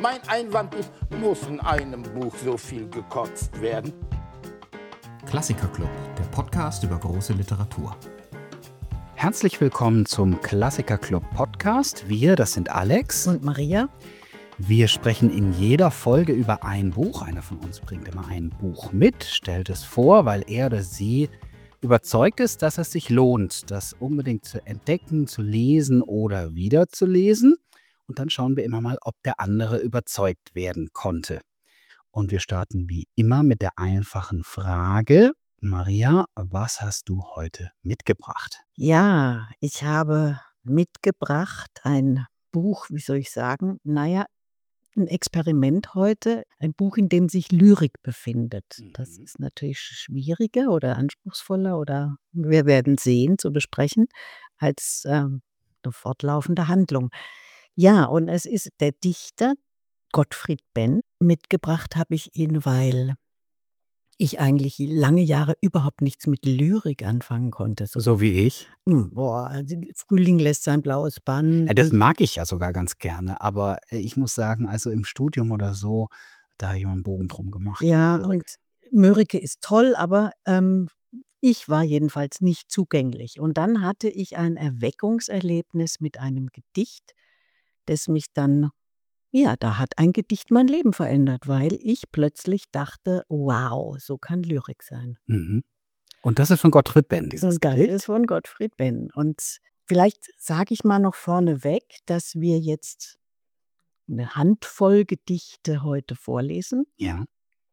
Mein Einwand ist, muss in einem Buch so viel gekotzt werden? Klassikerclub, der Podcast über große Literatur. Herzlich willkommen zum Klassikerclub Podcast. Wir, das sind Alex und Maria. Wir sprechen in jeder Folge über ein Buch. Einer von uns bringt immer ein Buch mit, stellt es vor, weil er oder sie überzeugt ist, dass es sich lohnt, das unbedingt zu entdecken, zu lesen oder wieder zu lesen. Und dann schauen wir immer mal, ob der andere überzeugt werden konnte. Und wir starten wie immer mit der einfachen Frage: Maria, was hast du heute mitgebracht? Ja, ich habe mitgebracht ein Buch, wie soll ich sagen, ein Experiment heute, ein Buch, in dem sich Lyrik befindet. Das ist natürlich schwieriger oder anspruchsvoller oder wir werden sehen, zu besprechen, als eine fortlaufende Handlung. Ja, und es ist der Dichter Gottfried Benn. Mitgebracht habe ich ihn, weil ich eigentlich lange Jahre überhaupt nichts mit Lyrik anfangen konnte. So wie ich. Also Frühling lässt sein blaues Band. Ja, das mag ich ja sogar ganz gerne, aber ich muss sagen, also im Studium oder so, da habe ich immer einen Bogen drum gemacht. Ja, und Mörike ist toll, aber ich war jedenfalls nicht zugänglich. Und dann hatte ich ein Erweckungserlebnis mit einem Gedicht, das mich dann, ja, da hat ein Gedicht mein Leben verändert, weil ich plötzlich dachte, wow, so kann Lyrik sein. Mhm. Und das ist von Gottfried Benn, dieses Das Ganze Gedicht? ist von Gottfried Benn. Und vielleicht sage ich mal noch vorneweg, dass wir jetzt eine Handvoll Gedichte heute vorlesen. Ja.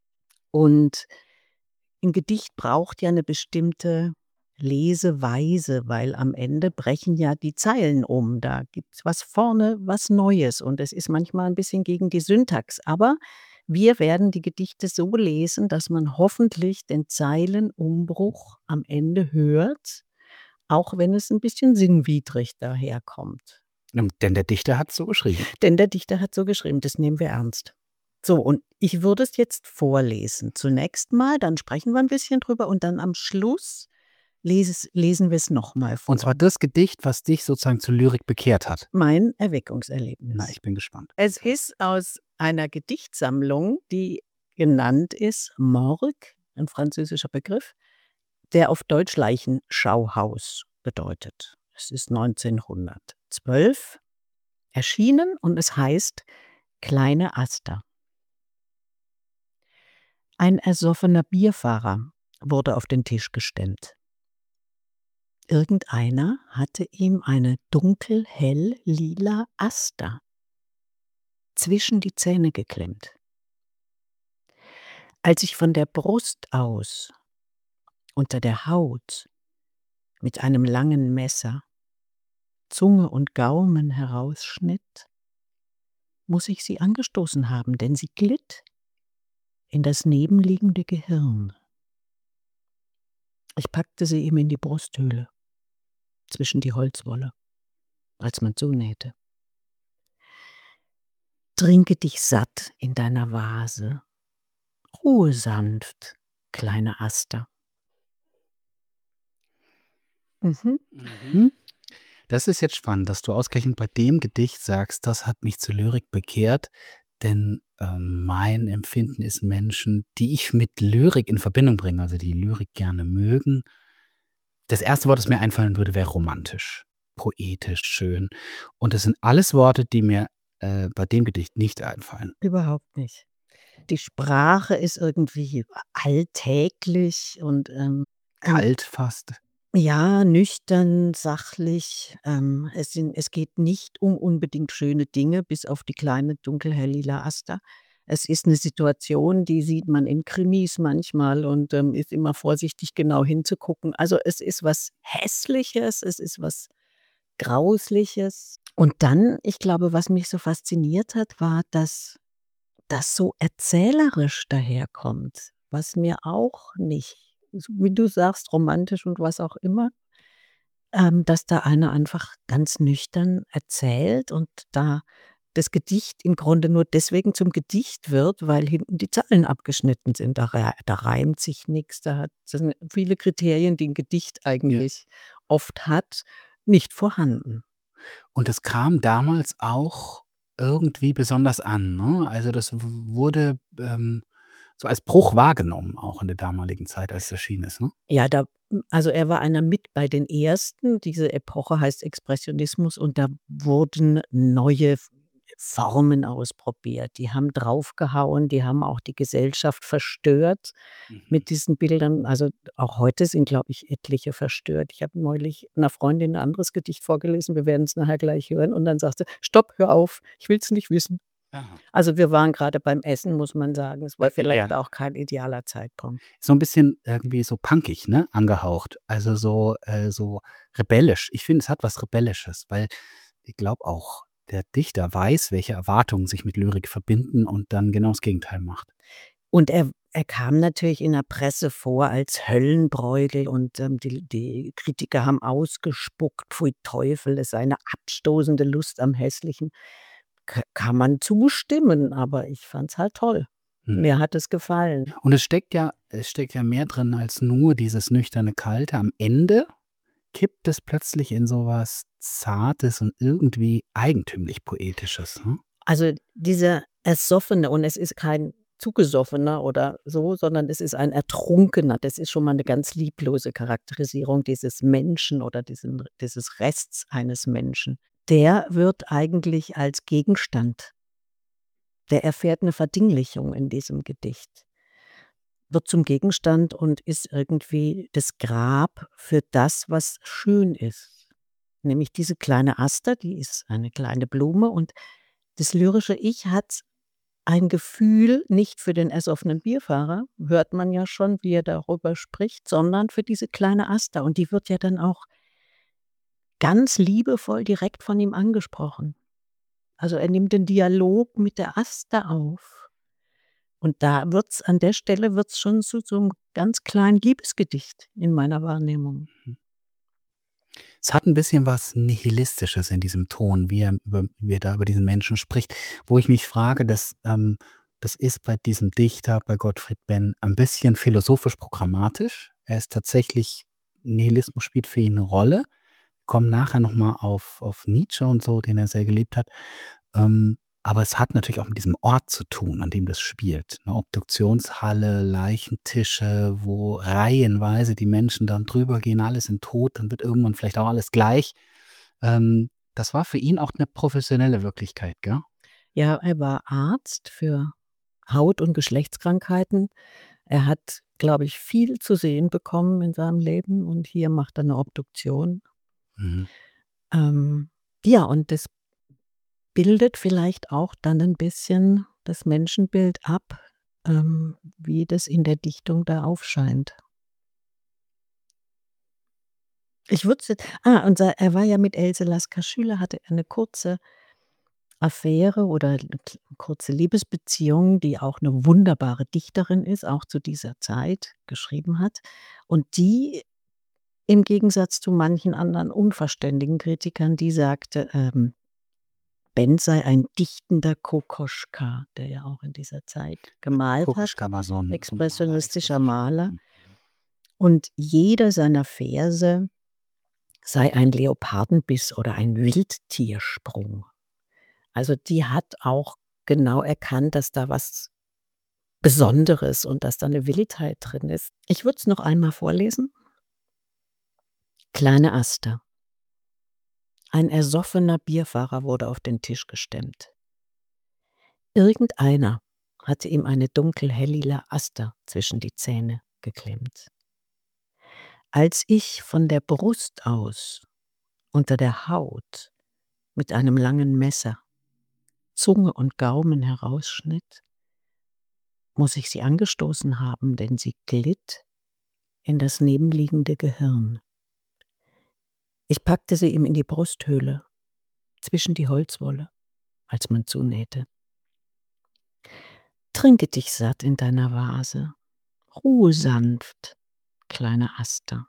Und ein Gedicht braucht ja eine bestimmte Leseweise, weil am Ende brechen ja die Zeilen um. Da gibt es was vorne, was Neues. Und es ist manchmal ein bisschen gegen die Syntax. Aber wir werden die Gedichte so lesen, dass man hoffentlich den Zeilenumbruch am Ende hört, auch wenn es ein bisschen sinnwidrig daherkommt. Denn der Dichter hat es so geschrieben. Denn der Dichter hat so geschrieben, das nehmen wir ernst. So, und ich würde es jetzt vorlesen. Zunächst mal, dann sprechen wir ein bisschen drüber und dann am Schluss lesen wir es nochmal vor. Und zwar das Gedicht, was dich sozusagen zur Lyrik bekehrt hat. Mein Erweckungserlebnis. Na, ich bin gespannt. Es ist aus einer Gedichtsammlung, die genannt ist Morgue, ein französischer Begriff, der auf Deutsch Leichenschauhaus bedeutet. Es ist 1912 erschienen und es heißt Kleine Aster. Ein ersoffener Bierfahrer wurde auf den Tisch gestemmt. Irgendeiner hatte ihm eine dunkel-hell-lila Aster zwischen die Zähne geklemmt. Als ich von der Brust aus unter der Haut mit einem langen Messer Zunge und Gaumen herausschnitt, muss ich sie angestoßen haben, denn sie glitt in das nebenliegende Gehirn. Ich packte sie ihm in die Brusthöhle, zwischen die Holzwolle, als man zunähte. Trinke dich satt in deiner Vase, ruhe sanft, kleine Aster. Das ist jetzt spannend, dass du ausgerechnet bei dem Gedicht sagst, das hat mich zur Lyrik bekehrt, denn mein Empfinden ist, Menschen, die ich mit Lyrik in Verbindung bringe, also die Lyrik gerne mögen, das erste Wort, das mir einfallen würde, wäre romantisch, poetisch, schön. Und das sind alles Worte, die mir bei dem Gedicht nicht einfallen. Überhaupt nicht. Die Sprache ist irgendwie alltäglich und Kalt fast. ja, nüchtern, sachlich. Es geht nicht um unbedingt schöne Dinge, bis auf die kleine dunkelhell-lila Aster. Es ist eine Situation, die sieht man in Krimis manchmal und ist immer vorsichtig, genau hinzugucken. Also es ist was Hässliches, es ist was Grausliches. Und dann, ich glaube, was mich so fasziniert hat, war, dass das so erzählerisch daherkommt, was mir auch nicht, so wie du sagst, romantisch und was auch immer, dass da einer einfach ganz nüchtern erzählt und da das Gedicht im Grunde nur deswegen zum Gedicht wird, weil hinten die Zeilen abgeschnitten sind. Da reimt sich nichts. Das sind viele Kriterien, die ein Gedicht eigentlich oft hat, nicht vorhanden. Und es kam damals auch irgendwie besonders an, ne? Also, das wurde, so als Bruch wahrgenommen, auch in der damaligen Zeit, als es erschienen ist, ne? Ja, also er war einer mit bei den Ersten. Diese Epoche heißt Expressionismus und da wurden neue Formen ausprobiert. Die haben draufgehauen, die haben auch die Gesellschaft verstört Mhm. mit diesen Bildern. Also, auch heute sind, glaube ich, etliche verstört. Ich habe neulich einer Freundin 'n anderes Gedicht vorgelesen, wir werden's nachher gleich hören und dann sagt sie: „Stopp, hör auf, ich will's nicht wissen." Aha. Also, wir waren grade beim Essen, muss man sagen. Es war Ja. vielleicht auch kein idealer Zeitpunkt. So 'n bisschen irgendwie so punkig, ne, angehaucht. Also, so rebellisch. Ich finde, es hat was Rebellisches, weil ich glaube auch, der Dichter weiß, welche Erwartungen sich mit Lyrik verbinden und dann genau das Gegenteil macht. Und er kam natürlich in der Presse vor als Höllenbräugel und, die Kritiker haben ausgespuckt: „Pfui Teufel, es sei eine abstoßende Lust am Hässlichen." Kann man zustimmen, aber ich fand's halt toll. Mhm. Mir hat es gefallen. Und es steckt ja mehr drin als nur dieses nüchterne Kalte. Am Ende kippt es plötzlich in so was Zartes und irgendwie eigentümlich Poetisches, ne? Also, dieser Ersoffene, und es ist kein Zugesoffener oder so, sondern es ist ein Ertrunkener. Das ist schon mal 'ne ganz lieblose Charakterisierung dieses Menschen oder dieses Rests eines Menschen. Der wird eigentlich als Gegenstand, der erfährt 'ne Verdinglichung in diesem Gedicht, wird zum Gegenstand und ist irgendwie das Grab für das, was schön ist. Nämlich diese kleine Aster, die ist eine kleine Blume und das lyrische Ich hat ein Gefühl nicht für den ersoffenen Bierfahrer, hört man ja schon, wie er darüber spricht, sondern für diese kleine Aster. Und die wird ja dann auch ganz liebevoll direkt von ihm angesprochen. Also, er nimmt den Dialog mit der Aster auf. Und da wird's an der Stelle wird's schon zu so 'nem ganz kleinen Liebesgedicht in meiner Wahrnehmung. Es hat 'n bisschen was Nihilistisches in diesem Ton, wie er da über diesen Menschen spricht, wo ich mich frage, das ist bei diesem Dichter, bei Gottfried Benn, ein bisschen philosophisch-programmatisch. Er ist tatsächlich Nihilismus spielt für ihn 'ne Rolle. Kommen nachher noch mal auf Nietzsche und so, den er sehr geliebt hat. Aber es hat natürlich auch mit diesem Ort zu tun, an dem das spielt, 'ne Obduktionshalle, Leichentische, wo reihenweise die Menschen dann drüber gehen, alle sind tot, dann wird irgendwann vielleicht auch alles gleich. Das war für ihn auch 'ne professionelle Wirklichkeit, gell? Ja, er war Arzt für Haut- und Geschlechtskrankheiten. Er hat, glaube ich, viel zu sehen bekommen in seinem Leben und hier macht er 'ne Obduktion. Mhm. Ähm, ja, und das bildet vielleicht auch dann 'n bisschen das Menschenbild ab, wie das in der Dichtung da aufscheint. Ich würde es jetzt und er war ja mit Else Lasker Schüler hatte er 'ne kurze Affäre oder 'ne kurze Liebesbeziehung, die auch 'ne wunderbare Dichterin ist, auch zu dieser Zeit geschrieben hat. Und die im Gegensatz zu manchen anderen unverständigen Kritikern, die sagte, Benn sei ein dichtender Kokoschka, der ja auch in dieser Zeit gemalt hat, Kokoschka war so 'n Maler, expressionistischer expressionistisch. Maler. Mhm. Und jeder seiner Verse sei ein Leopardenbiss oder ein Wildtiersprung. Also, die hat auch genau erkannt, dass da was Besonderes und dass da 'ne Wildheit drin ist. Ich würde es noch einmal vorlesen. Kleine Aster. Ein ersoffener Bierfahrer wurde auf den Tisch gestemmt. Irgendeiner hatte ihm eine dunkel-helllila Aster zwischen die Zähne geklemmt. Als ich von der Brust aus unter der Haut mit einem langen Messer Zunge und Gaumen herausschnitt, muss ich sie angestoßen haben, denn sie glitt in das nebenliegende Gehirn. Ich packte sie ihm in die Brusthöhle, zwischen die Holzwolle, als man zunähte. Trinke dich satt in deiner Vase, ruhe sanft, kleiner Aster.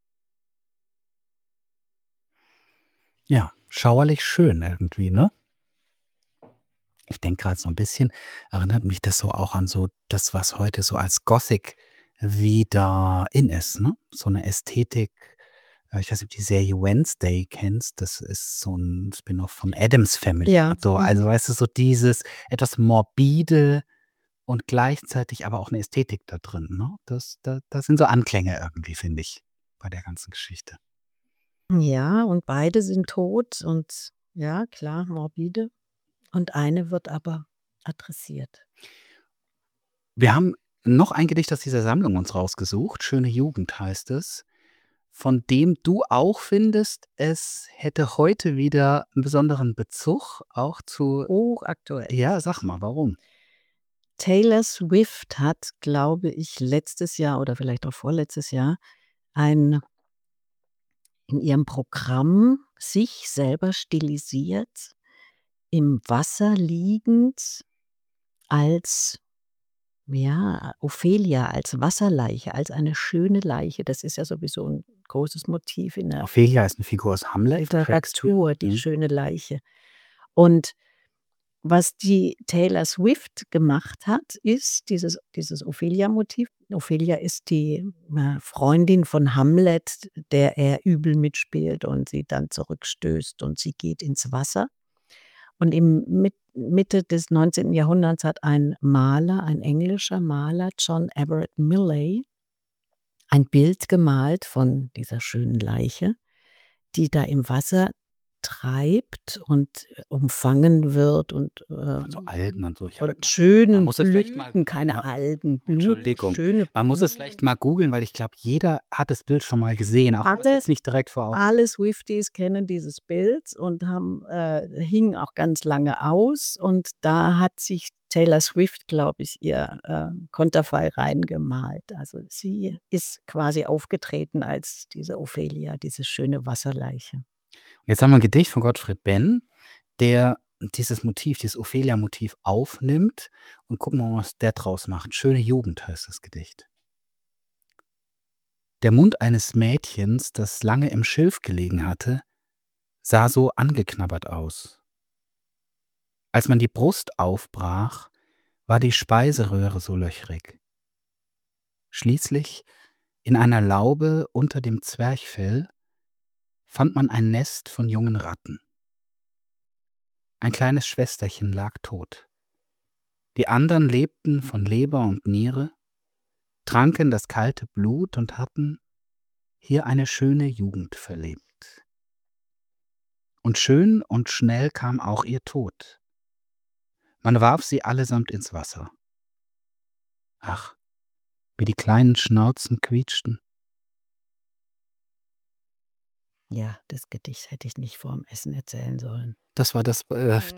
Ja, schauerlich schön irgendwie, ne? Ich denke grad so 'n bisschen erinnert mich das so auch an so das, was heute so als Gothic wieder in ist, ne? So 'ne Ästhetik, Ich weiß nicht, ob du die Serie Wednesday kennst. Das ist so ein Spin-off von Addams Family. Ja. So, also weißt du, so dieses etwas morbide und gleichzeitig aber auch eine Ästhetik da drin. Ne? Das sind so Anklänge irgendwie, finde ich, bei der ganzen Geschichte. Ja, und beide sind tot und ja, klar, morbide. Und eine wird aber adressiert. Wir haben noch ein Gedicht aus dieser Sammlung uns rausgesucht. Schöne Jugend heißt es. Von dem du auch findest, es hätte heute wieder einen besonderen Bezug auch zu. Hochaktuell. Ja, sag mal, warum? Taylor Swift hat, glaube ich, letztes Jahr oder vielleicht auch vorletztes Jahr in ihrem Programm sich selber stilisiert, im Wasser liegend als, ja, Ophelia, als Wasserleiche, als eine schöne Leiche. Das ist ja sowieso ein großes Motiv in der Ophelia ist eine Figur aus Hamlet. Literatur, die Mhm. schöne Leiche. Und was die Taylor Swift gemacht hat, ist dieses Ophelia-Motiv. Ophelia ist die Freundin von Hamlet, der er übel mitspielt und sie dann zurückstößt und sie geht ins Wasser. Und Mitte des 19. Jahrhunderts hat ein Maler, ein englischer Maler, John Everett Millais, ein Bild gemalt von dieser schönen Leiche, die da im Wasser treibt und umfangen wird und Also Algen und so. von Man schönen muss es vielleicht mal. Blüten, keine Ja, Algen, Entschuldigung. schöne Man muss es vielleicht mal googeln, weil ich glaube, jeder hat das Bild schon mal gesehen. Auch wenn es jetzt nicht direkt vor Augen. Alle Swifties kennen dieses Bild und hingen auch ganz lange aus. Und da hat sich Taylor Swift, glaube ich, ihr Konterfei reingemalt. Also sie ist quasi aufgetreten als diese Ophelia, diese schöne Wasserleiche. Jetzt haben wir ein Gedicht von Gottfried Benn, der dieses Motiv, dieses Ophelia-Motiv aufnimmt und gucken wir mal, was der draus macht. Schöne Jugend heißt das Gedicht. Der Mund eines Mädchens, das lange im Schilf gelegen hatte, sah so angeknabbert aus. Als man die Brust aufbrach, war die Speiseröhre so löchrig. Schließlich, in einer Laube unter dem Zwerchfell, fand man ein Nest von jungen Ratten. Ein kleines Schwesterchen lag tot. Die anderen lebten von Leber und Niere, tranken das kalte Blut und hatten hier eine schöne Jugend verlebt. Und schön und schnell kam auch ihr Tod. Man warf sie allesamt ins Wasser. Ach, wie die kleinen Schnauzen quietschten. Ja, das Gedicht hätte ich nicht vorm Essen erzählen sollen. Das war das.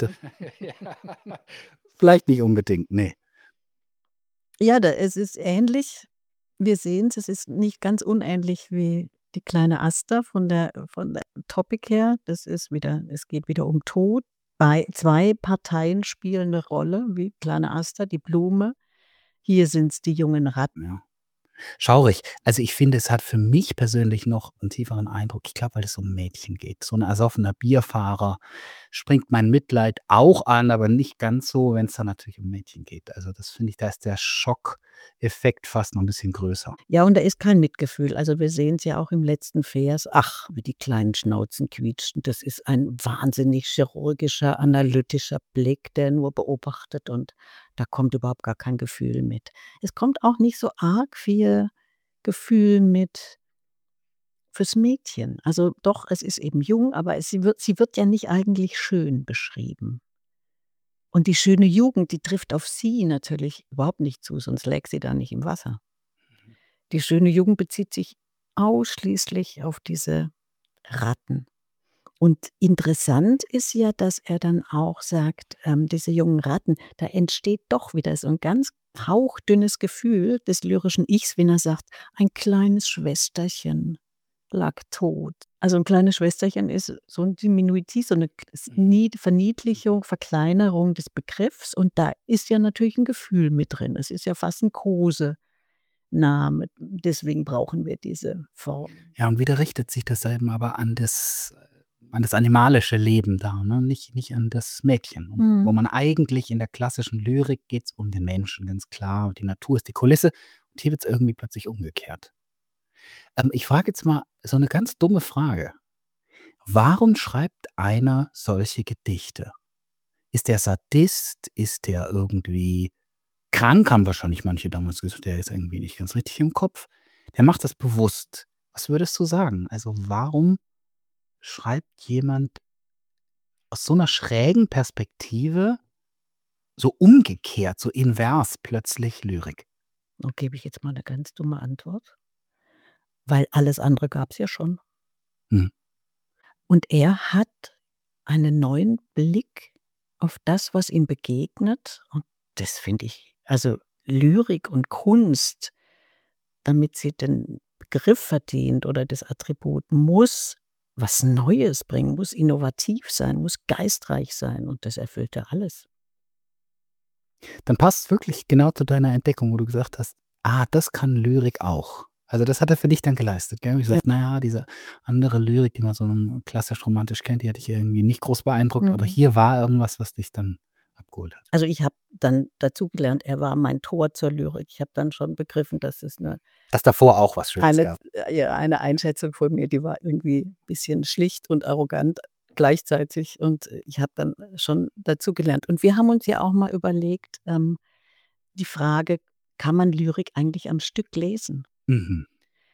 Vielleicht nicht unbedingt, nee. Ja, es ist ähnlich. Wir sehen es ist nicht ganz unähnlich wie die kleine Aster von der Topic her. Es geht wieder um Tod. Zwei Parteien spielen eine Rolle, wie kleine Aster, die Blume. Hier sind es die jungen Ratten. Ja. Schaurig. Also ich finde, es hat für mich persönlich noch einen tieferen Eindruck. Ich glaube, weil es um Mädchen geht. So ein ersoffener Bierfahrer springt mein Mitleid auch an, aber nicht ganz so, wenn es dann natürlich um Mädchen geht. Also das finde ich, da ist der Schockeffekt fast noch ein bisschen größer. Ja, und da ist kein Mitgefühl. Also wir sehen es ja auch im letzten Vers. Ach, wie die kleinen Schnauzen quietschten. Das ist ein wahnsinnig chirurgischer, analytischer Blick, der nur beobachtet und da kommt überhaupt gar kein Gefühl mit. Es kommt auch nicht so arg viel Gefühl mit fürs Mädchen. Also doch, es ist eben jung, aber sie wird ja nicht eigentlich schön beschrieben. Und die schöne Jugend, die trifft auf sie natürlich überhaupt nicht zu, sonst läge sie da nicht im Wasser. Die schöne Jugend bezieht sich ausschließlich auf diese Ratten. Und interessant ist ja, dass er dann auch sagt, diese jungen Ratten, da entsteht doch wieder so ein ganz hauchdünnes Gefühl des lyrischen Ichs, wenn er sagt, ein kleines Schwesterchen lag tot. Also ein kleines Schwesterchen ist so ein Diminutiv, so eine Verniedlichung, Verkleinerung des Begriffs. Und da ist ja natürlich ein Gefühl mit drin. Es ist ja fast ein Kosename. Deswegen brauchen wir diese Form. Ja, und wieder richtet sich das eben aber an das animalische Leben da, ne? Nicht an das Mädchen. Wo man eigentlich in der klassischen Lyrik geht es um den Menschen, ganz klar. Und die Natur ist die Kulisse. Und hier wird es irgendwie plötzlich umgekehrt. Ich frage jetzt mal so eine ganz dumme Frage. Warum schreibt einer solche Gedichte? Ist der Sadist? Ist der irgendwie krank? Haben wahrscheinlich manche damals gesagt, der ist irgendwie nicht ganz richtig im Kopf. Der macht das bewusst. Was würdest du sagen? Also, warum schreibt jemand aus so einer schrägen Perspektive so umgekehrt, so invers plötzlich Lyrik? Da gebe ich jetzt mal eine ganz dumme Antwort, weil alles andere gab es ja schon. Mhm. Und er hat einen neuen Blick auf das, was ihm begegnet. Und das finde ich, also Lyrik und Kunst, damit sie den Begriff verdient oder das Attribut, muss was Neues bringen, muss innovativ sein, muss geistreich sein. Und das erfüllt er alles. Dann passt's wirklich genau zu deiner Entdeckung, wo du gesagt hast: „Ah, das kann Lyrik auch.“ Also, das hat er für dich dann geleistet, gell? Wie Ja. gesagt, na ja, diese andere Lyrik, die man so klassisch romantisch kennt, die hat dich irgendwie nicht groß beeindruckt, aber hier war irgendwas, was dich dann abgeholt hat. Also ich habe dann dazugelernt, er war mein Tor zur Lyrik. Ich habe dann schon begriffen, dass es Dass davor auch was Schönes eine gab. ja, eine Einschätzung von mir, die war irgendwie ein bisschen schlicht und arrogant gleichzeitig. Und ich habe dann schon dazugelernt. Und wir haben uns ja auch mal überlegt, die Frage: „Kann man Lyrik eigentlich am Stück lesen?“ Mhm.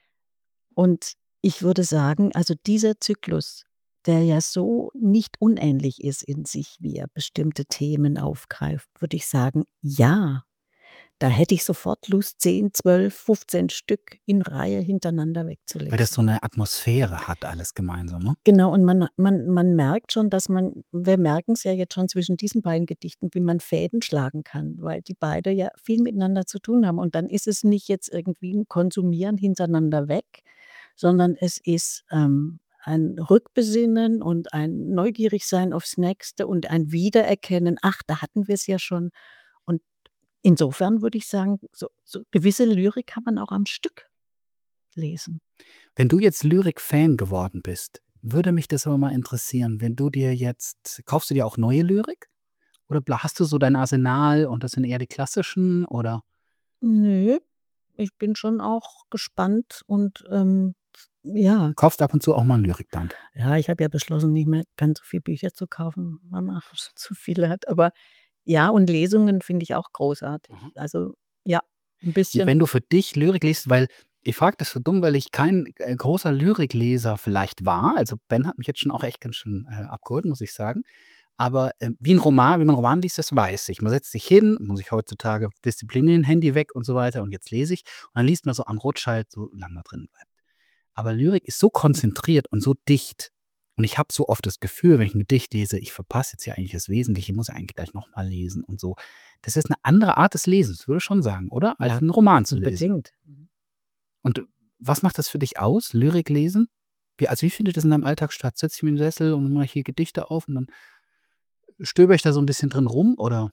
Und ich würde sagen, also dieser Zyklus, der ja so nicht unähnlich ist in sich, wie er bestimmte Themen aufgreift, würde ich sagen, ja, da hätte ich sofort Lust, 10, 12, 15 Stück in Reihe hintereinander Weil das wegzulesen. so 'ne Atmosphäre hat alles gemeinsam, ne? Genau, und man merkt schon, dass wir merken es ja jetzt schon zwischen diesen beiden Gedichten, wie man Fäden schlagen kann, weil die beide ja viel miteinander zu tun haben. Und dann ist es nicht jetzt irgendwie 'n Konsumieren hintereinander weg, sondern es ist, ein Rückbesinnen und ein Neugierigsein aufs Nächste und ein Wiedererkennen: „Ach, da hatten wir es ja schon.“ Und insofern würde ich sagen, so gewisse Lyrik kann man auch am Stück lesen. Wenn du jetzt Lyrik-Fan geworden bist, würde mich das aber mal interessieren, wenn du dir jetzt kaufst du dir auch neue Lyrik oder hast du so dein Arsenal und das sind eher die klassischen oder Nö, ich bin schon auch gespannt und, ja. kaufst ab und zu auch mal 'n Lyrikband? Ja, ich habe ja beschlossen, nicht mehr ganz so viel Bücher zu kaufen, weil man schon zu viele hat. Aber ja, und Lesungen finde ich auch großartig. Mhm. Also, ja, 'n Und bisschen. wenn du für dich Lyrik liest, weil ich frage das so dumm, weil ich kein, großer Lyrikleser vielleicht war. Also, Ben hat mich jetzt schon auch echt ganz schön, abgeholt, muss ich sagen. Aber, wie man 'n Roman liest, das weiß ich. Man setzt sich hin, muss ich heutzutage disziplinieren, Handy weg und so weiter und jetzt lese ich. Und dann liest man so am Rutsch halt, so lang da drin bleibt. Aber Lyrik ist so konzentriert und so dicht. Und ich habe so oft das Gefühl, wenn ich 'n Gedicht lese, ich verpasse jetzt ja eigentlich das Wesentliche, muss ja eigentlich gleich noch mal lesen und so. Das ist 'ne andere Art des Lesens, würde ich schon sagen, oder? Als Ja, 'n Roman zu lesen. unbedingt. Und was macht das für dich aus, Lyrik lesen? Wie findet das in deinem Alltag statt? Setze ich mich in den Sessel und mache hier Gedichte auf und dann stöbere ich da so 'n bisschen drin rum, oder?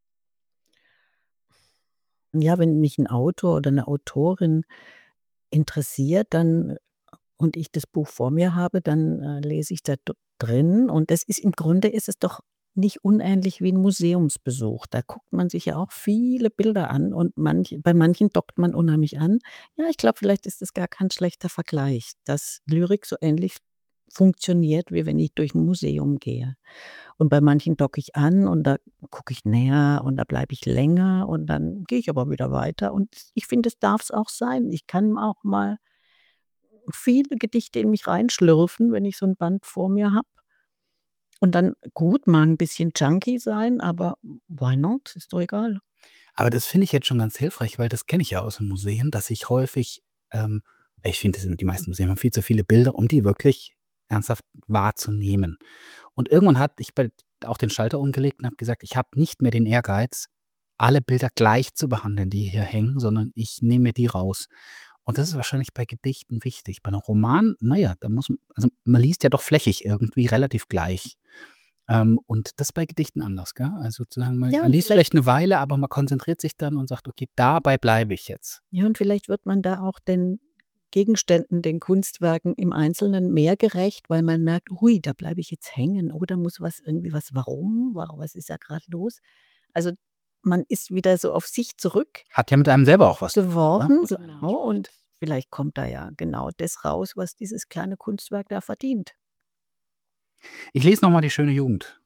Ja, wenn mich 'n Autor oder 'ne Autorin interessiert, dann und ich das Buch vor mir habe, dann, lese ich da drin und das ist im Grunde ist es doch nicht unähnlich wie 'n Museumsbesuch. Da guckt man sich ja auch viele Bilder an und bei manchen dockt man unheimlich an. Ja, ich glaube, vielleicht ist es gar kein schlechter Vergleich, dass Lyrik so ähnlich funktioniert, wie wenn ich durch 'n Museum gehe. Und bei manchen docke ich an und da gucke ich näher und da bleibe ich länger und dann gehe ich aber wieder weiter und ich finde, es darf's auch sein. Ich kann auch mal viele Gedichte in mich reinschlürfen, wenn ich so 'n Band vor mir habe. Und dann gut, mal 'n bisschen junky sein, aber why not? Ist doch egal. Aber das finde ich jetzt schon ganz hilfreich, weil das kenne ich ja aus den Museen, dass ich häufig ich finde, das sind die meisten Museen haben viel zu viele Bilder, um die wirklich ernsthaft wahrzunehmen. Und irgendwann hatte ich auch den Schalter umgelegt und habe gesagt: „Ich habe nicht mehr den Ehrgeiz, alle Bilder gleich zu behandeln, die hier hängen, sondern ich nehme mir die raus.“ Und das ist wahrscheinlich bei Gedichten wichtig. Bei 'nem Roman, na ja, da muss man liest ja doch flächig irgendwie relativ gleich. Und das ist bei Gedichten anders, gell? Also, sozusagen, Ja, man und liest vielleicht 'ne Weile, aber man konzentriert sich dann und sagt: „Okay, dabei bleibe ich jetzt.“ vielleicht wird man da auch den Gegenständen, den Kunstwerken im Einzelnen mehr gerecht, weil man merkt: „Ui, da bleibe ich jetzt hängen. Oh, da muss was irgendwie was warum? Was ist da grad los?“ Also, man ist wieder so auf sich Hat ja mit einem selber auch was zu tun, oder? zurückgeworfen, Muss genau, eigentlich. und vielleicht kommt da ja genau das raus, was dieses kleine Kunstwerk da verdient. Ich lese noch mal die schöne Jugend.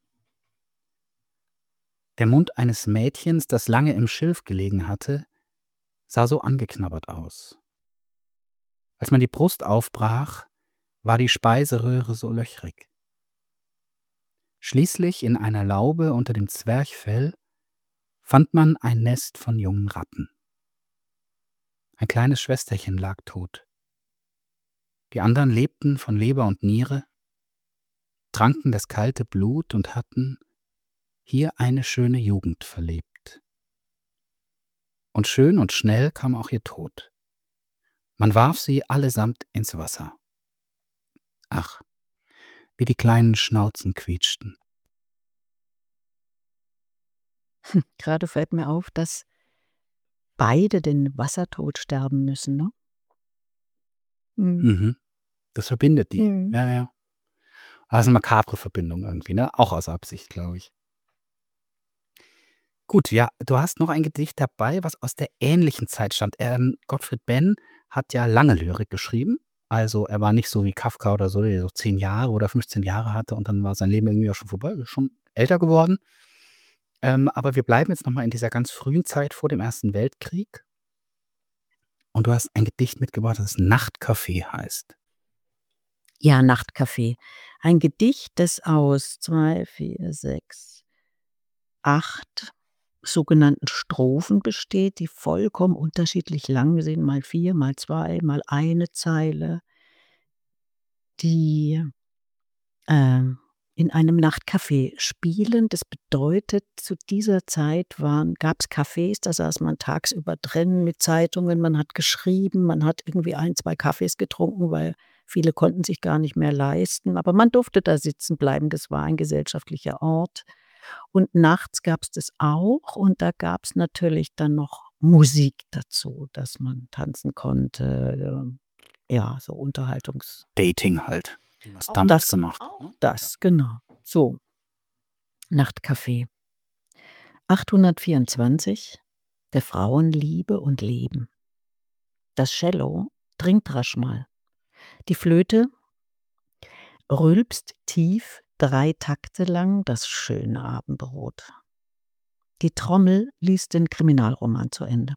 Der Mund eines Mädchens, das lange im Schilf gelegen hatte, sah so angeknabbert aus. Als man die Brust aufbrach, war die Speiseröhre so löchrig. Schließlich in einer Laube unter dem Zwerchfell fand man ein Nest von jungen Ratten. Ein kleines Schwesterchen lag tot. Die anderen lebten von Leber und Niere, tranken das kalte Blut und hatten hier eine schöne Jugend verlebt. Und schön und schnell kam auch ihr Tod. Man warf sie allesamt ins Wasser. Ach, wie die kleinen Schnauzen quietschten. Gerade fällt mir auf, dass beide den Wassertod sterben müssen, ne? Mhm. Das verbindet die. Mhm. Ja, ja. Das ist eine makabre Verbindung irgendwie, ne? Auch aus Absicht, glaube ich. Gut, ja, du hast noch ein Gedicht dabei, was aus der ähnlichen Zeit stammt. Gottfried Benn hat ja lange Lyrik geschrieben. Also er war nicht so wie Kafka oder so, der so 10 Jahre oder 15 Jahre hatte und dann war sein Leben irgendwie auch schon vorbei, ist schon älter geworden. Aber wir bleiben jetzt noch mal in dieser ganz frühen Zeit vor dem Ersten Weltkrieg. Und du hast ein Gedicht mitgebracht, das Nachtcafé heißt. Ja, Nachtcafé. Ein Gedicht, das aus 2, 4, 6, 8 sogenannten Strophen besteht, die vollkommen unterschiedlich lang sind, mal 4, mal 2, mal eine Zeile, die in einem Nachtcafé spielen. Das bedeutet, zu dieser Zeit gab es Cafés, da saß man tagsüber drin mit Zeitungen, man hat geschrieben, man hat irgendwie 1, 2 Kaffees getrunken, weil viele konnten sich gar nicht mehr leisten, aber man durfte da sitzen bleiben, das war ein gesellschaftlicher Ort. Und nachts gab es das auch und da gab es natürlich dann noch Musik dazu, dass man tanzen konnte, ja, so Unterhaltungs Dating halt, wie man es Auch damals das gemacht hat, auch ne? das, genau. So, Nachtcafé. 824, der Frauen Liebe und Leben. Das Cello trinkt rasch mal. Die Flöte rülpst tief 3 Takte lang das schöne Abendbrot. Die Trommel liest den Kriminalroman zu Ende.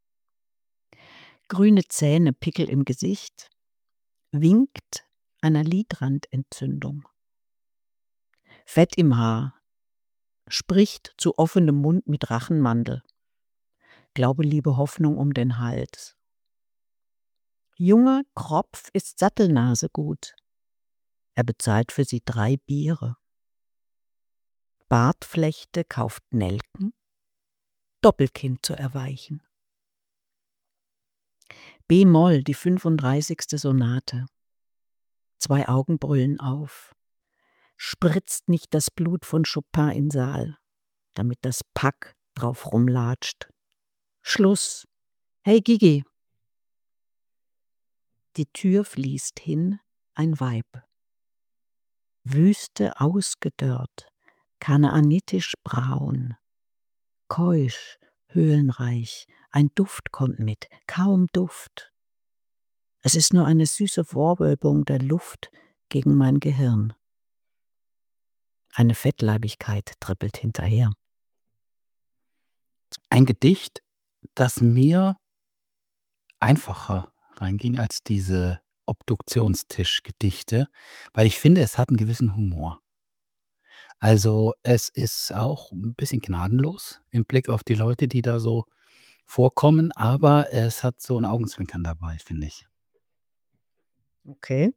Grüne Zähne, Pickel im Gesicht, winkt einer Lidrandentzündung. Fett im Haar, spricht zu offenem Mund mit Rachenmandel. Glaube, Liebe, Hoffnung um den Hals. Junger Kropf ist Sattelnase gut. Er bezahlt für sie 3 Biere. Bartflechte kauft Nelken, Doppelkinn zu erweichen. B-Moll, die 35. Sonate. 2 Augen brüllen auf. Spritzt nicht das Blut von Chopin in Saal, damit das Pack drauf rumlatscht. Schluss. Hey Gigi. Die Tür fließt hin, ein Weib. Wüste ausgedörrt, kanaanitisch braun. Keusch, höhlenreich, ein Duft kommt mit, kaum Duft. Es ist nur eine süße Vorwölbung der Luft gegen mein Gehirn. Eine Fettleibigkeit trippelt hinterher. Ein Gedicht, das mir einfacher reinging als diese Obduktionstischgedichte, weil ich finde, es hat einen gewissen Humor. Also, es ist auch ein bisschen gnadenlos im Blick auf die Leute, die da so vorkommen, aber es hat so 'n Augenzwinkern dabei, finde ich. Okay.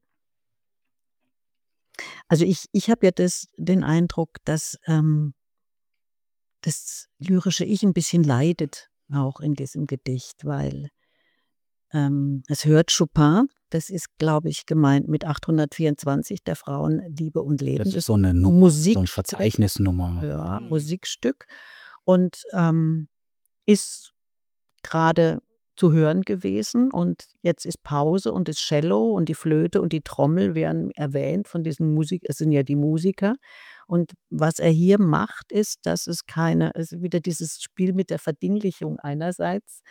Also ich habe ja den Eindruck, dass das lyrische Ich ein bisschen leidet, auch in diesem Gedicht, weil es hört Chopin, das ist, glaube ich, gemeint mit 824, der Frauen Liebe und Leben. Das ist Das so 'ne Nummer, so 'n Musikstück, Verzeichnisnummer. ja, Musikstück und ist gerade zu hören gewesen und jetzt ist Pause und das Cello und die Flöte und die Trommel werden erwähnt von diesen es sind ja die Musiker. Und was er hier macht, ist, dass es wieder dieses Spiel mit der Verdinglichung einerseits,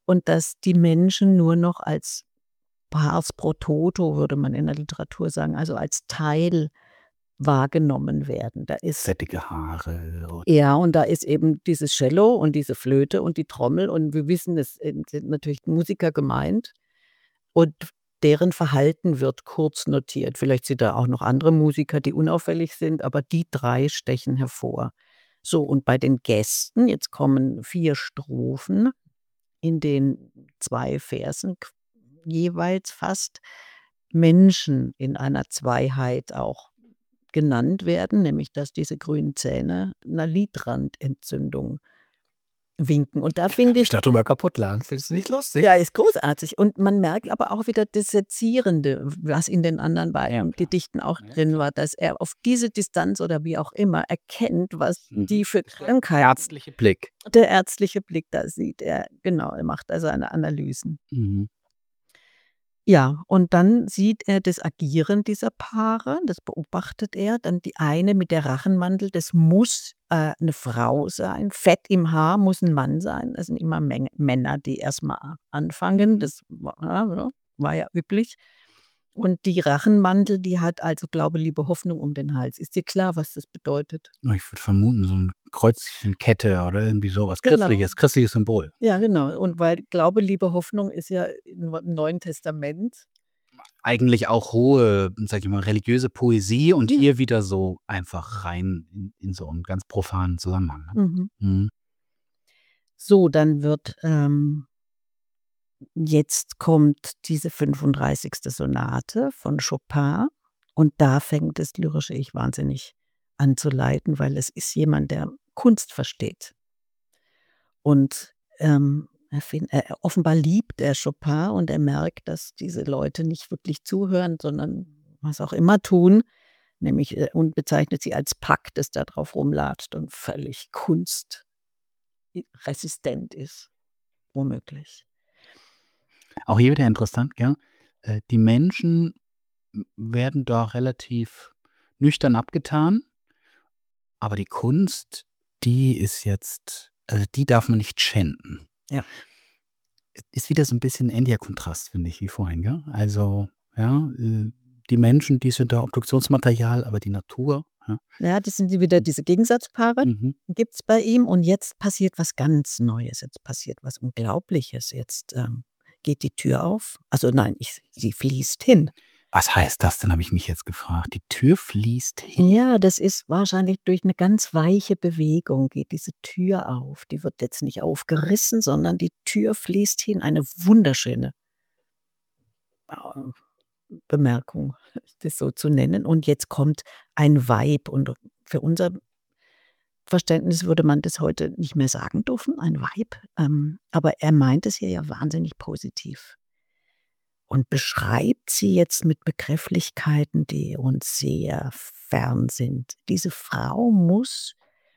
und dass die Menschen nur noch als Pars pro toto, würde man in der Literatur sagen, also als Teil wahrgenommen werden. Da ist Fettige Haare. und da ist eben dieses Cello und diese Flöte und die Trommel und wir wissen, es sind natürlich Musiker gemeint und deren Verhalten wird kurz notiert. Vielleicht sind da auch noch andere Musiker, die unauffällig sind, aber die 3 stechen hervor. So, und bei den Gästen, jetzt kommen 4 Strophen in den 2 Versen jeweils fast Menschen in einer Zweiheit auch genannt werden, nämlich dass diese grünen Zähne einer Lidrandentzündung winken. Und da finde Ich ich, dachte mal kaputt lagen. Findest du nicht lustig? ja, ist großartig. Und man merkt aber auch wieder das Sezierende, was in den anderen beiden Ja, klar. Gedichten auch Ja. drin war, dass er auf diese Distanz oder wie auch immer erkennt, was die für Der Krankheiten, ärztliche Blick. der ärztliche Blick da sieht. Er macht also seine Analysen. Mhm. Ja, und dann sieht er das Agieren dieser Paare, das beobachtet er. Dann die eine mit der Rachenmantel, das muss eine Frau sein. Fett im Haar muss ein Mann sein. Das sind immer Männer, die erstmal anfangen. Das war ja üblich. Und die Rachenmantel, die hat also Glaube, Liebe, Hoffnung um den Hals. Ist dir klar, was das bedeutet? Ich würde vermuten, so ein Kreuzchenkette oder irgendwie sowas. Genau. Christliches Symbol. Ja, genau. Und weil Glaube, Liebe, Hoffnung ist ja im Neuen Testament. Eigentlich auch hohe, sag ich mal, religiöse Poesie und Ja. hier wieder so einfach rein in so einen ganz profanen Zusammenhang. Ne? Mhm. Mhm. So, dann wird jetzt kommt diese 35. Sonate von Chopin und da fängt das lyrische Ich wahnsinnig an zu leiden, weil es ist jemand, der Kunst versteht. Und offenbar liebt er Chopin und er merkt, dass diese Leute nicht wirklich zuhören, sondern was auch immer tun, nämlich und bezeichnet sie als Pack, das da drauf rumlatscht und völlig kunstresistent ist, womöglich. Auch hier wieder interessant, gell? Die Menschen werden da relativ nüchtern abgetan, aber die Kunst, die ist jetzt, also die darf man nicht schänden. Ja. Ist wieder so ein bisschen ein ähnlicher Kontrast, finde ich, wie vorhin, gell? Also, ja, die Menschen, die sind da Obduktionsmaterial, aber die Natur, ja. Ja, das sind wieder diese Gegensatzpaare, Mhm. gibt es bei ihm. Und jetzt passiert was ganz Neues. Jetzt passiert was Unglaubliches. Jetzt geht die Tür auf. Also nein, sie fließt hin. Was heißt das denn, habe ich mich jetzt gefragt. Die Tür fließt hin. Ja, das ist wahrscheinlich durch eine ganz weiche Bewegung geht diese Tür auf. Die wird jetzt nicht aufgerissen, sondern die Tür fließt hin. Eine wunderschöne Bemerkung, das so zu nennen. Und jetzt kommt ein Vibe. Und für unser Verständnis würde man das heute nicht mehr sagen dürfen, ein Vibe. Aber er meint es hier ja wahnsinnig positiv. Und beschreibt sie jetzt mit Begrifflichkeiten, die uns sehr fern sind. Diese Frau muss